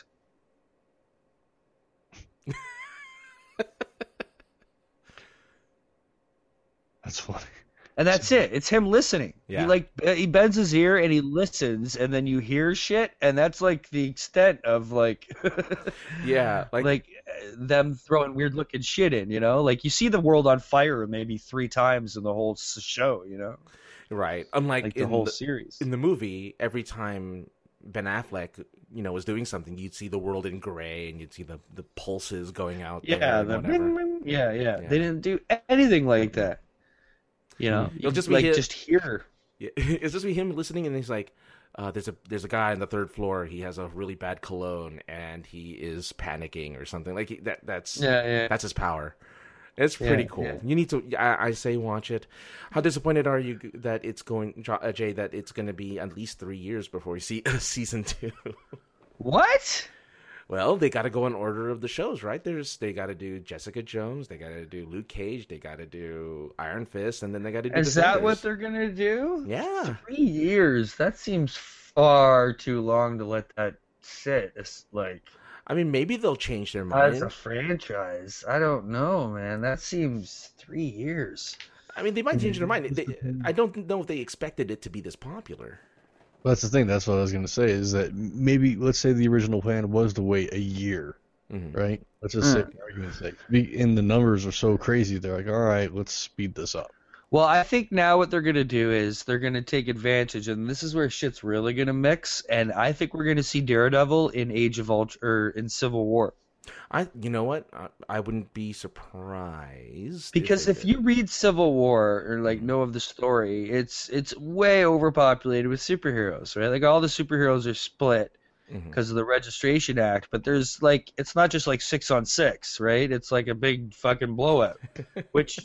that's funny. And that's it. It's him listening. Yeah. He like uh, he bends his ear and he listens, and then you hear shit, and that's like the extent of like, Yeah, like, like, uh, them throwing weird looking shit in. You know, like you see the world on fire maybe three times in the whole s- show. You know, right. Unlike like the in whole the, series. in the movie, every time Ben Affleck, you know, was doing something, you'd see the world in gray and you'd see the, the pulses going out there Yeah, and the whatever. ring, ring. Yeah, yeah, Yeah. They didn't do anything like that. You know, You'll you just be like hit- just hear. Yeah. It's just be him listening, and he's like, uh, "There's a there's a guy on the third floor. He has a really bad cologne, and he is panicking or something like he- that. That's Yeah, yeah. that's his power. It's pretty Yeah, cool. yeah. You need to. I, I say watch it. How disappointed are you that it's going, Jo- uh, Jay? That it's going to be at least three years before we see season two. What? Well, they got to go in order of the shows, right? There's they got to do Jessica Jones, they got to do Luke Cage, they got to do Iron Fist, and then they got to do. Is that what Defenders. they're gonna do? Yeah. Three years. That seems far too long to let that sit. It's like I mean, maybe they'll change their mind. as a franchise. I don't know, man. That seems three years. I mean, they might change their mind. They, I don't know if they expected it to be this popular. Well, that's the thing. That's what I was going to say. Is that maybe let's say the original plan was to wait a year, Mhm. right? Let's just say, Mm. for argument's sake, Be- and the numbers are so crazy. They're like, all right, let's speed this up. Well, I think now what they're going to do is they're going to take advantage, and this is where shit's really going to mix, and I think we're going to see Daredevil in Age of Ultron, or in Civil War. I, you know what? I, I wouldn't be surprised. Because if, if you read Civil War, or like know of the story, it's it's way overpopulated with superheroes, right? Like all the superheroes are split because mm-hmm. of the Registration Act, but there's like, it's not just like six on six, right? It's like a big fucking blowout, which...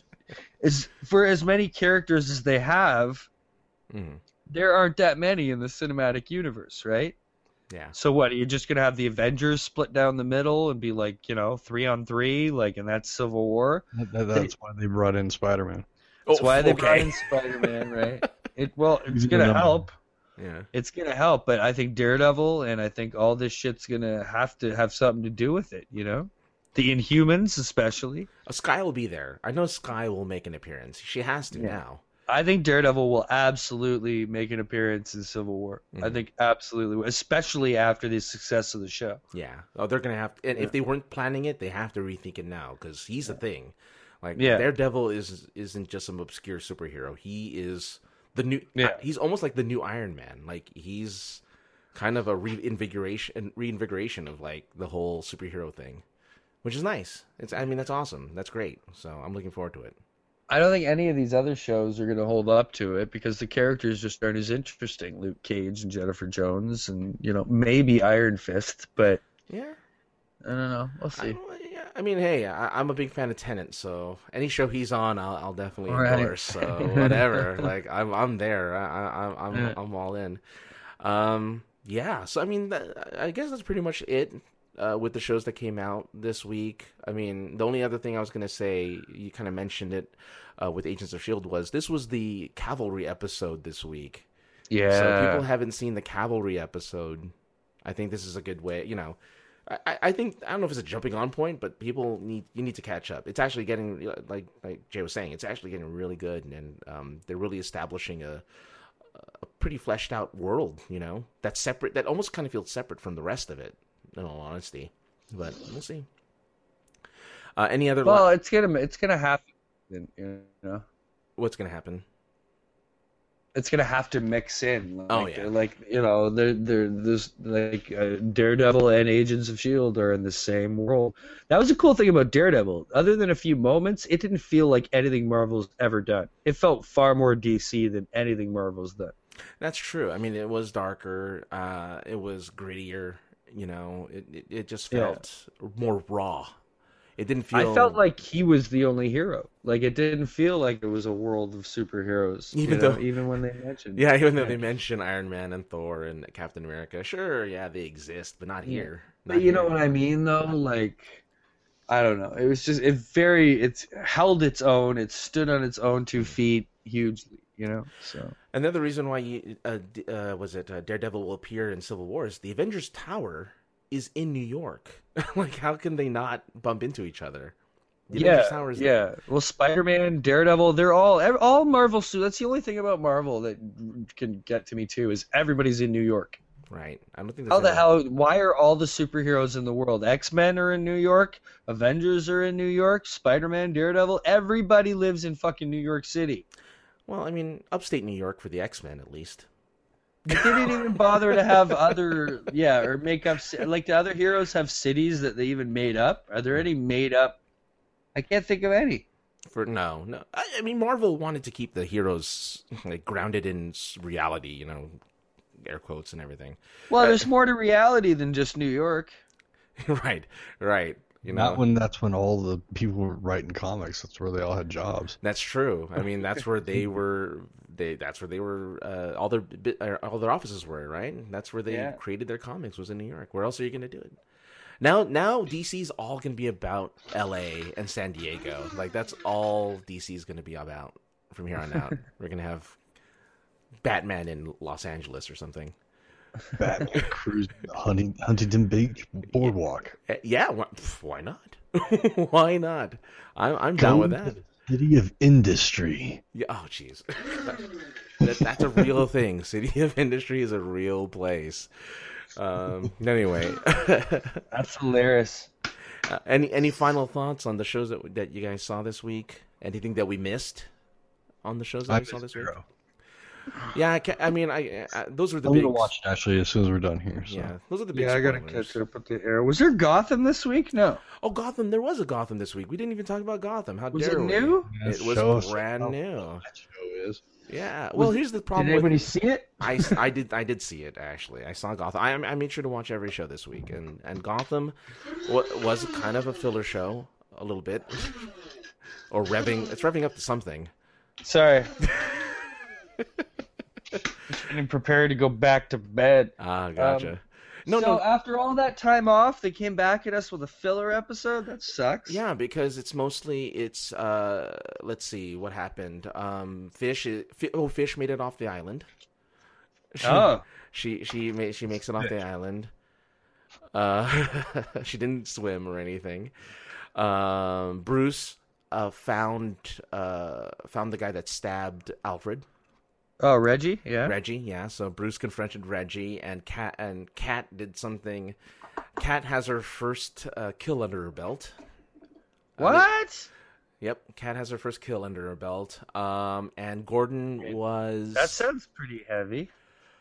is for as many characters as they have, mm. there aren't that many in the cinematic universe, right? Yeah. So what, are you just gonna have the Avengers split down the middle and be like, you know, three on three, like, and that's Civil War? That, that's they, why they brought in Spider-Man. That's oh, why they okay. brought in Spider-Man, right? It well, it's gonna help. Yeah. It's gonna help, but I think Daredevil and I think all this shit's gonna have to have something to do with it, you know? The Inhumans, especially. Uh, Skye will be there. I know Skye will make an appearance. She has to yeah. now. I think Daredevil will absolutely make an appearance in Civil War. Mm-hmm. I think absolutely, especially after the success of the show. Yeah. Oh, they're gonna have to, and yeah. if they weren't planning it, they have to rethink it now because he's the thing. Like yeah. Daredevil is isn't just some obscure superhero. He is the new. Yeah. Uh, he's almost like the new Iron Man. Like he's kind of a reinvigoration, reinvigoration of like the whole superhero thing. Which is nice. It's. I mean, that's awesome. That's great. So I'm looking forward to it. I don't think any of these other shows are going to hold up to it because the characters just aren't as interesting. Luke Cage and Jennifer Jones, and you know maybe Iron Fist, but yeah, I don't know. We'll see. I, yeah, I mean, hey, I, I'm a big fan of Tennant, so any show he's on, I'll, I'll definitely all endorse. Right. So whatever, like I'm, I'm there. I, I, I'm, yeah. I'm all in. Um, yeah. So I mean, that, I guess that's pretty much it. Uh, with the shows that came out this week. I mean, the only other thing I was going to say, you kind of mentioned it uh, with Agents of S H I E L D, was this was the Cavalry episode this week. Yeah. So if people haven't seen the Cavalry episode, I think this is a good way, you know, I, I think, I don't know if it's a jumping on point, but people need, you need to catch up. It's actually getting, like like Jay was saying, it's actually getting really good, and um, they're really establishing a, a pretty fleshed out world, you know, that's separate, that almost kind of feels separate from the rest of it. In all honesty, but we'll see. Uh, any other? Well, li- it's gonna it's gonna happen. You know, what's gonna happen? It's gonna have to mix in. Like, oh yeah, like you know, they're they're this like uh, Daredevil and Agents of S H I E L D are in the same world. That was a cool thing about Daredevil. Other than a few moments, it didn't feel like anything Marvel's ever done. It felt far more D C than anything Marvel's done. That's true. I mean, it was darker. Uh, it was grittier. You know, it, it, it just felt yeah. more raw. It didn't feel... I felt like he was the only hero. Like, it didn't feel like it was a world of superheroes. Even you know, though... Even when they mentioned... Yeah, even though yeah. they mention Iron Man and Thor and Captain America. Sure, yeah, they exist, but not here. Yeah. Not but you here. know what I mean, though? Like, I don't know. It was just... It very... It's held its own. It stood on its own two feet hugely. You know, so another reason why you uh, uh, was it uh, Daredevil will appear in Civil War is the Avengers Tower is in New York. Like, how can they not bump into each other? The yeah, Tower is yeah. there. Well, Spider-Man, Daredevil, they're all all Marvel. So that's the only thing about Marvel that can get to me too is everybody's in New York. Right. I don't think. How the any... hell? Why are all the superheroes in the world? X-Men are in New York. Avengers are in New York. Spider-Man, Daredevil. Everybody lives in fucking New York City. Well, I mean, upstate New York for the X-Men, at least. They didn't even bother to have other, yeah, or make up, like the other heroes have cities that they even made up. Are there any made up? I can't think of any. For no, no. I, I mean, Marvel wanted to keep the heroes like grounded in reality, you know, air quotes and everything. Well, uh, there's more to reality than just New York. Right, right. You know, not when that's when all the people were writing comics. That's where they all had jobs. That's true. I mean, that's where they were. They that's where they were. Uh, all their all their offices were. Right. That's where they yeah. created their comics. Was in New York. Where else are you going to do it? Now, now D C's all going to be about L A and San Diego. Like that's all D C's going to be about from here on out. We're going to have Batman in Los Angeles or something. Batman cruising Hunting, Huntington Beach boardwalk. Yeah, why not? Why not? I'm I'm down with that. City of Industry. Yeah. Oh, jeez. that, that's a real thing. City of Industry is a real place. Um. Anyway, that's hilarious. Uh, any any final thoughts on the shows that that you guys saw this week? Anything that we missed? on the shows that I I saw missed this week? Arrow. Yeah, I, ca I mean, I, I those were the I'm big. gonna watch it actually as soon as we're done here. So. Yeah, those are the big. Yeah, I gotta spoilers. catch up with the air. Was there Gotham this week? No. Oh, Gotham! There was a Gotham this week. We didn't even talk about Gotham. How Was dare it we? new? It was Show us brand how new. That show is. Yeah. Well, here's the Did problem. anybody with, see it? I, I did I did see it actually. I saw Gotham. I I made sure to watch every show this week, and and Gotham wa- was kind of a filler show, a little bit, or revving. It's revving up to something. Sorry. Just getting prepared to go back to bed. Ah, gotcha. Um, no, so no. after all that time off, they came back at us with a filler episode. That sucks. Yeah, because it's mostly it's uh let's see what happened. Um, Fish is, Fi- oh Fish made it off the island. She, Oh. she she ma- she makes it off the island. Uh, she didn't swim or anything. Um, Bruce uh found uh found the guy that stabbed Alfred. Oh, Reggie. Yeah. Reggie, yeah. So Bruce confronted Reggie, and Kat and Kat did something. Kat has her first uh, kill under her belt. What? Yep, Kat has her first kill under her belt. Um, and Gordon was. That sounds pretty heavy.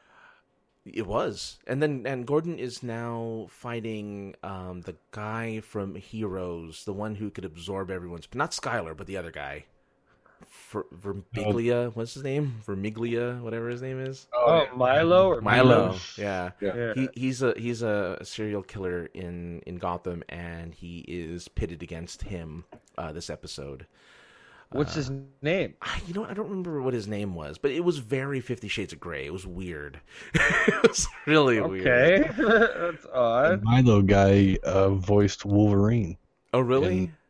It was, and then and Gordon is now fighting um the guy from Heroes, the one who could absorb everyone's. Not Skylar, but the other guy. Ver, Vermiglia, what's his name? Vermiglia, whatever his name is. Oh, Milo or Milo, yeah. Yeah. He he's a he's a serial killer in, in Gotham, and he is pitted against him uh, this episode. What's his name? I, you know, I don't remember what his name was, but it was very Fifty Shades of Grey. It was weird. It was really weird. Okay, that's odd. The Milo guy uh, voiced Wolverine. Oh, really? And,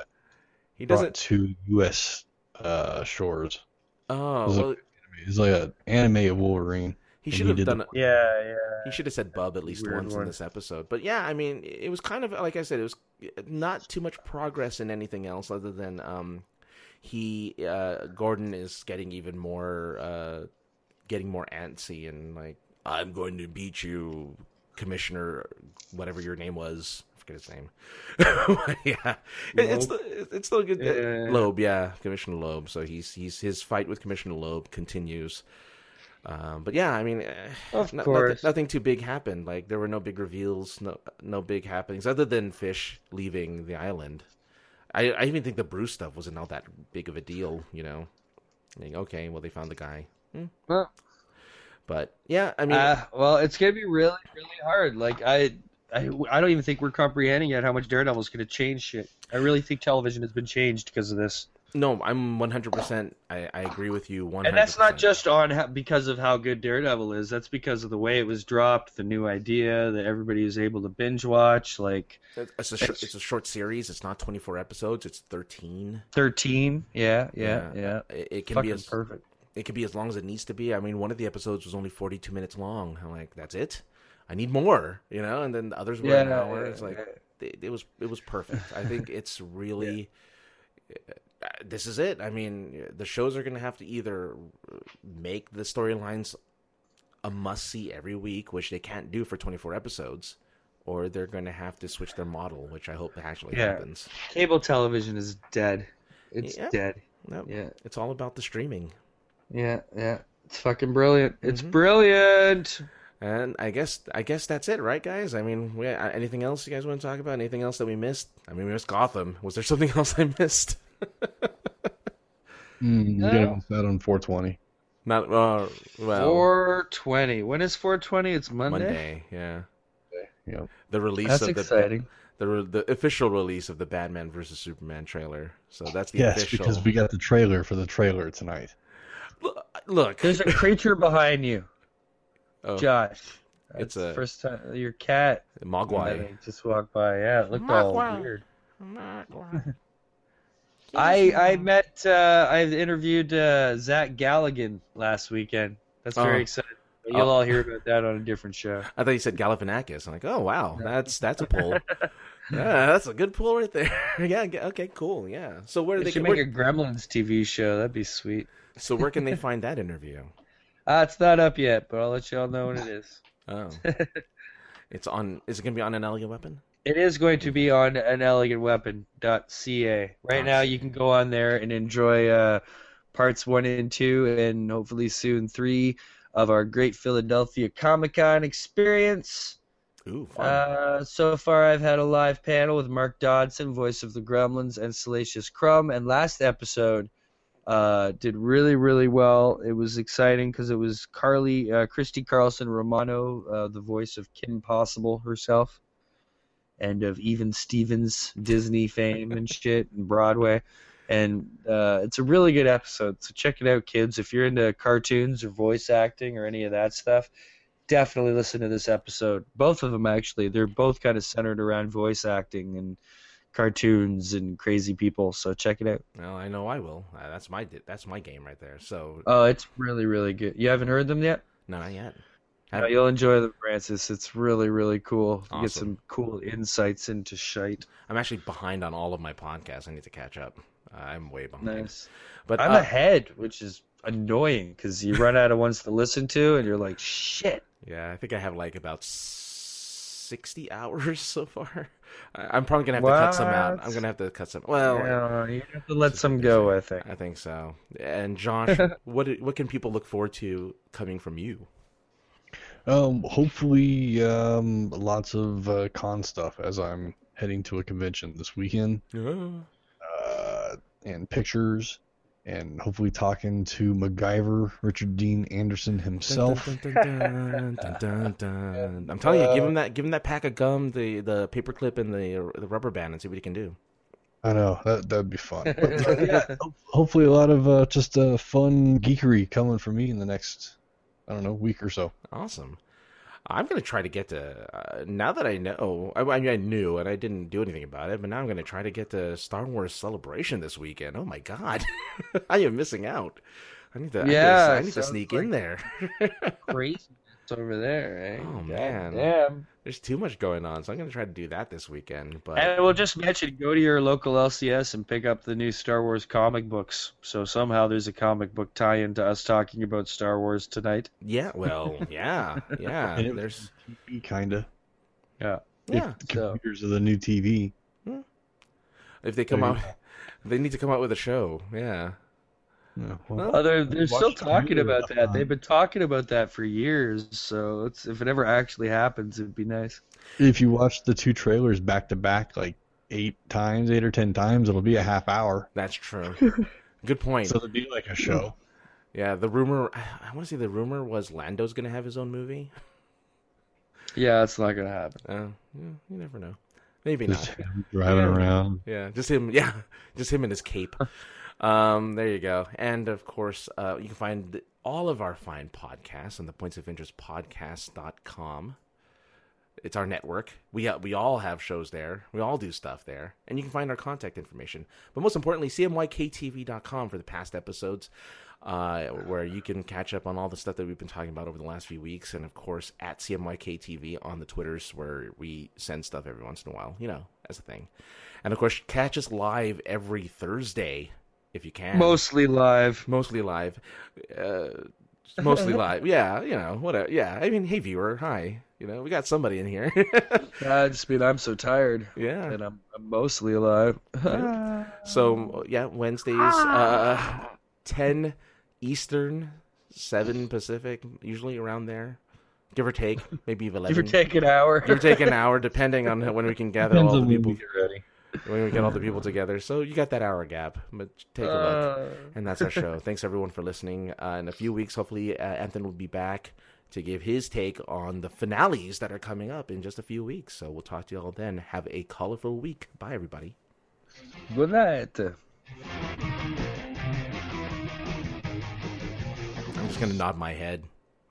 he Brought doesn't. to U S uh, shores. Oh, It was well, It's like an anime of Wolverine. he and should he have did done the- it. Yeah, yeah. He should have said bub at least Weird once in one. this episode. But yeah, I mean, it was kind of like I said, it was not too much progress in anything else other than um, he uh, Gordon is getting even more uh, getting more antsy and like, I'm going to beat you, Commissioner, whatever your name was. I forget his name. Yeah, it, it's the, it's still a good. Yeah. Loeb, yeah, Commissioner Loeb. So he's he's his fight with Commissioner Loeb continues. Um, but yeah, I mean, eh, Of no- course. nothing, nothing too big happened. Like there were no big reveals, no no big happenings other than Fish leaving the island. I I even think the Bruce stuff wasn't all that big of a deal, you know. Like, okay, well they found the guy, Hmm. Well, but yeah, I mean, uh, well, it's gonna be really, really hard. Like I, I, I don't even think we're comprehending yet how much Daredevil's gonna change shit. I really think television has been changed because of this. no, I'm one hundred percent. I I agree with you one hundred. And that's not just on how, because of how good Daredevil is. That's because of the way it was dropped, the new idea that everybody is able to binge watch. Like It's a short, it's a short series. It's not twenty-four episodes. It's thirteen. thirteen, yeah, yeah, yeah. It, it can Fucking be as perfect. it can be as long as it needs to be. I mean, one of the episodes was only forty-two minutes long. I'm like, that's it. I need more, you know. And then the others were Yeah, an hour. yeah, It's like yeah. it, it was it was perfect. I think it's really. Uh, this is it. I mean, the shows are going to have to either make the storylines a must see every week, which they can't do for twenty-four episodes, or they're going to have to switch their model, which I hope actually Yeah. happens. Cable television is dead. It's Yeah. dead. No, Yeah, it's all about the streaming. yeah, yeah. It's fucking brilliant. It's Mhm. brilliant. And I guess I guess that's it, right, guys? I mean, we, uh, anything else you guys want to talk about? Anything else that we missed? I mean, we missed Gotham. Was there something else I missed? Mm, you No. gotta miss that on four twenty. Not uh, well, four twenty. When is four twenty? It's Monday. Monday. Yeah, Yeah. the release That's of the exciting. the re- the official release of the Batman versus Superman trailer. So that's the Yes, official. because we got the trailer for the trailer tonight. Look, look. There's a creature behind you, oh, Josh. It's That's the a- first time your cat Mogwai. just walked by. Yeah, it looked all Mogwai. weird. Mogwai. I I met uh, I interviewed uh, Zach Galligan last weekend. That's very Oh. exciting. But you'll Oh. all hear about that on a different show. I thought you said Galifianakis. I'm like, oh wow, that's that's a pull. Yeah, that's a good pull right there. Yeah, g- okay, cool. Yeah. So where do They they? should Where, make a Gremlins T V show. That'd be sweet. so where can they find that interview? Uh, it's not up yet, but I'll let you all know when it is. Oh, it's on. Is it going to be on An Elegant Weapon? It is going to be on an elegant weapon dot c a. Right now, you can go on there and enjoy uh, parts one and two, and hopefully soon three of our Great Philadelphia Comic Con experience. Ooh, fun. Uh, so far, I've had a live panel with Mark Dodson, voice of the Gremlins, and Salacious Crumb. And last episode uh, did really, really well. It was exciting because it was Carly, uh, Christy Carlson Romano, uh, the voice of Kim Possible herself, and of Even Stevens Disney fame and shit, and Broadway. And uh, it's a really good episode, so check it out, kids. If you're into cartoons or voice acting or any of that stuff, definitely listen to this episode. Both of them, actually. They're both kind of centered around voice acting and cartoons and crazy people, so check it out. Well, I know I will. Uh, that's my that's my game right there. So. Oh, it's really, really good. You haven't heard them yet? No, not yet. No, you'll enjoy them, Francis. It's really, really cool. You Awesome. get some cool insights into shite. I'm actually behind on all of my podcasts. I need to catch up. Uh, I'm way behind. Nice. But I'm uh, ahead, which is annoying because you run out of ones to listen to, and you're like, shit. Yeah, I think I have like about sixty hours so far. I- I'm probably gonna have to cut some out. What? I'm gonna have to cut some. Well, Yeah, you have to let some go, I think. I think so. And Josh, what what can people look forward to coming from you? Um, hopefully, um, lots of uh, con stuff as I'm heading to a convention this weekend, uh, and pictures, and hopefully talking to MacGyver, Richard Dean Anderson himself. Dun, dun, dun, dun, dun, dun. I'm telling you, give him that, give him that pack of gum, the the paperclip, and the the rubber band, and see what he can do. I know that that'd be fun. But, uh, yeah, ho- hopefully a lot of uh, just uh, fun geekery coming from me in the next, I don't know, week or so. Awesome. I'm gonna try to get to uh, now that I know. I, I mean, I knew and I didn't do anything about it, but now I'm gonna try to get to Star Wars Celebration this weekend. Oh my god, I am missing out. I need to. Yeah, I need to, I need to sounds sneak like- in there. Crazy over there, eh? Oh, man. Damn. There's too much going on, so I'm gonna try to do that this weekend. But And we'll just mention, go to your local L C S and pick up the new Star Wars comic books. So somehow there's a comic book tie-in to us talking about Star Wars tonight. yeah, well, yeah, yeah. And it- There's Kinda. Yeah. yeah. If the computers are the new T V. If they come There out, you they need to come out with a show. Yeah. Yeah, well, Well, Oh, they're, they're Watch still the talking movie about about that. that. They've been talking about that for years. So it's, if it ever actually happens, it'd be nice. if you watch the two trailers back to back like eight times, eight or ten times, it'll be a half hour. that's true. Good point. So it'll be like a show. Yeah, the rumor. I want to say the rumor was Lando's gonna have his own movie. Yeah, it's not going to happen. Uh, yeah, you never know. Maybe Just not. him driving Yeah. around. Yeah, just him. Yeah, just him in his cape. Um, there you go. And of course, uh, you can find all of our fine podcasts on the Points of Interest podcast dot com. It's our network. We uh, we all have shows there. We all do stuff there, and you can find our contact information. But most importantly, C M Y K T V dot com for the past episodes, uh, where you can catch up on all the stuff that we've been talking about over the last few weeks, and of course at C M Y K T V on the Twitters, where we send stuff every once in a while, you know, as a thing. And of course, catch us live every Thursday if you can. Mostly live. Mostly live. Uh, mostly live. Yeah, you know, whatever. Yeah, I mean, hey, viewer, hi. You know, we got somebody in here. I just mean I'm so tired. Yeah. And I'm, I'm mostly alive. So, yeah, Wednesdays, uh, ten Eastern, seven Pacific, usually around there. Give or take, maybe even eleven. Give or take an hour. Give or take an hour, depending on when we can gather Depends all the on when people. we get ready. When we get all the people together. So you got that hour gap, but take a look. Uh, And that's our show. Thanks, everyone, for listening. Uh, in a few weeks, hopefully, uh, Anthony will be back to give his take on the finales that are coming up in just a few weeks. So we'll talk to you all then. Have a colorful week. Bye, everybody. Good night. I'm just going to nod my head.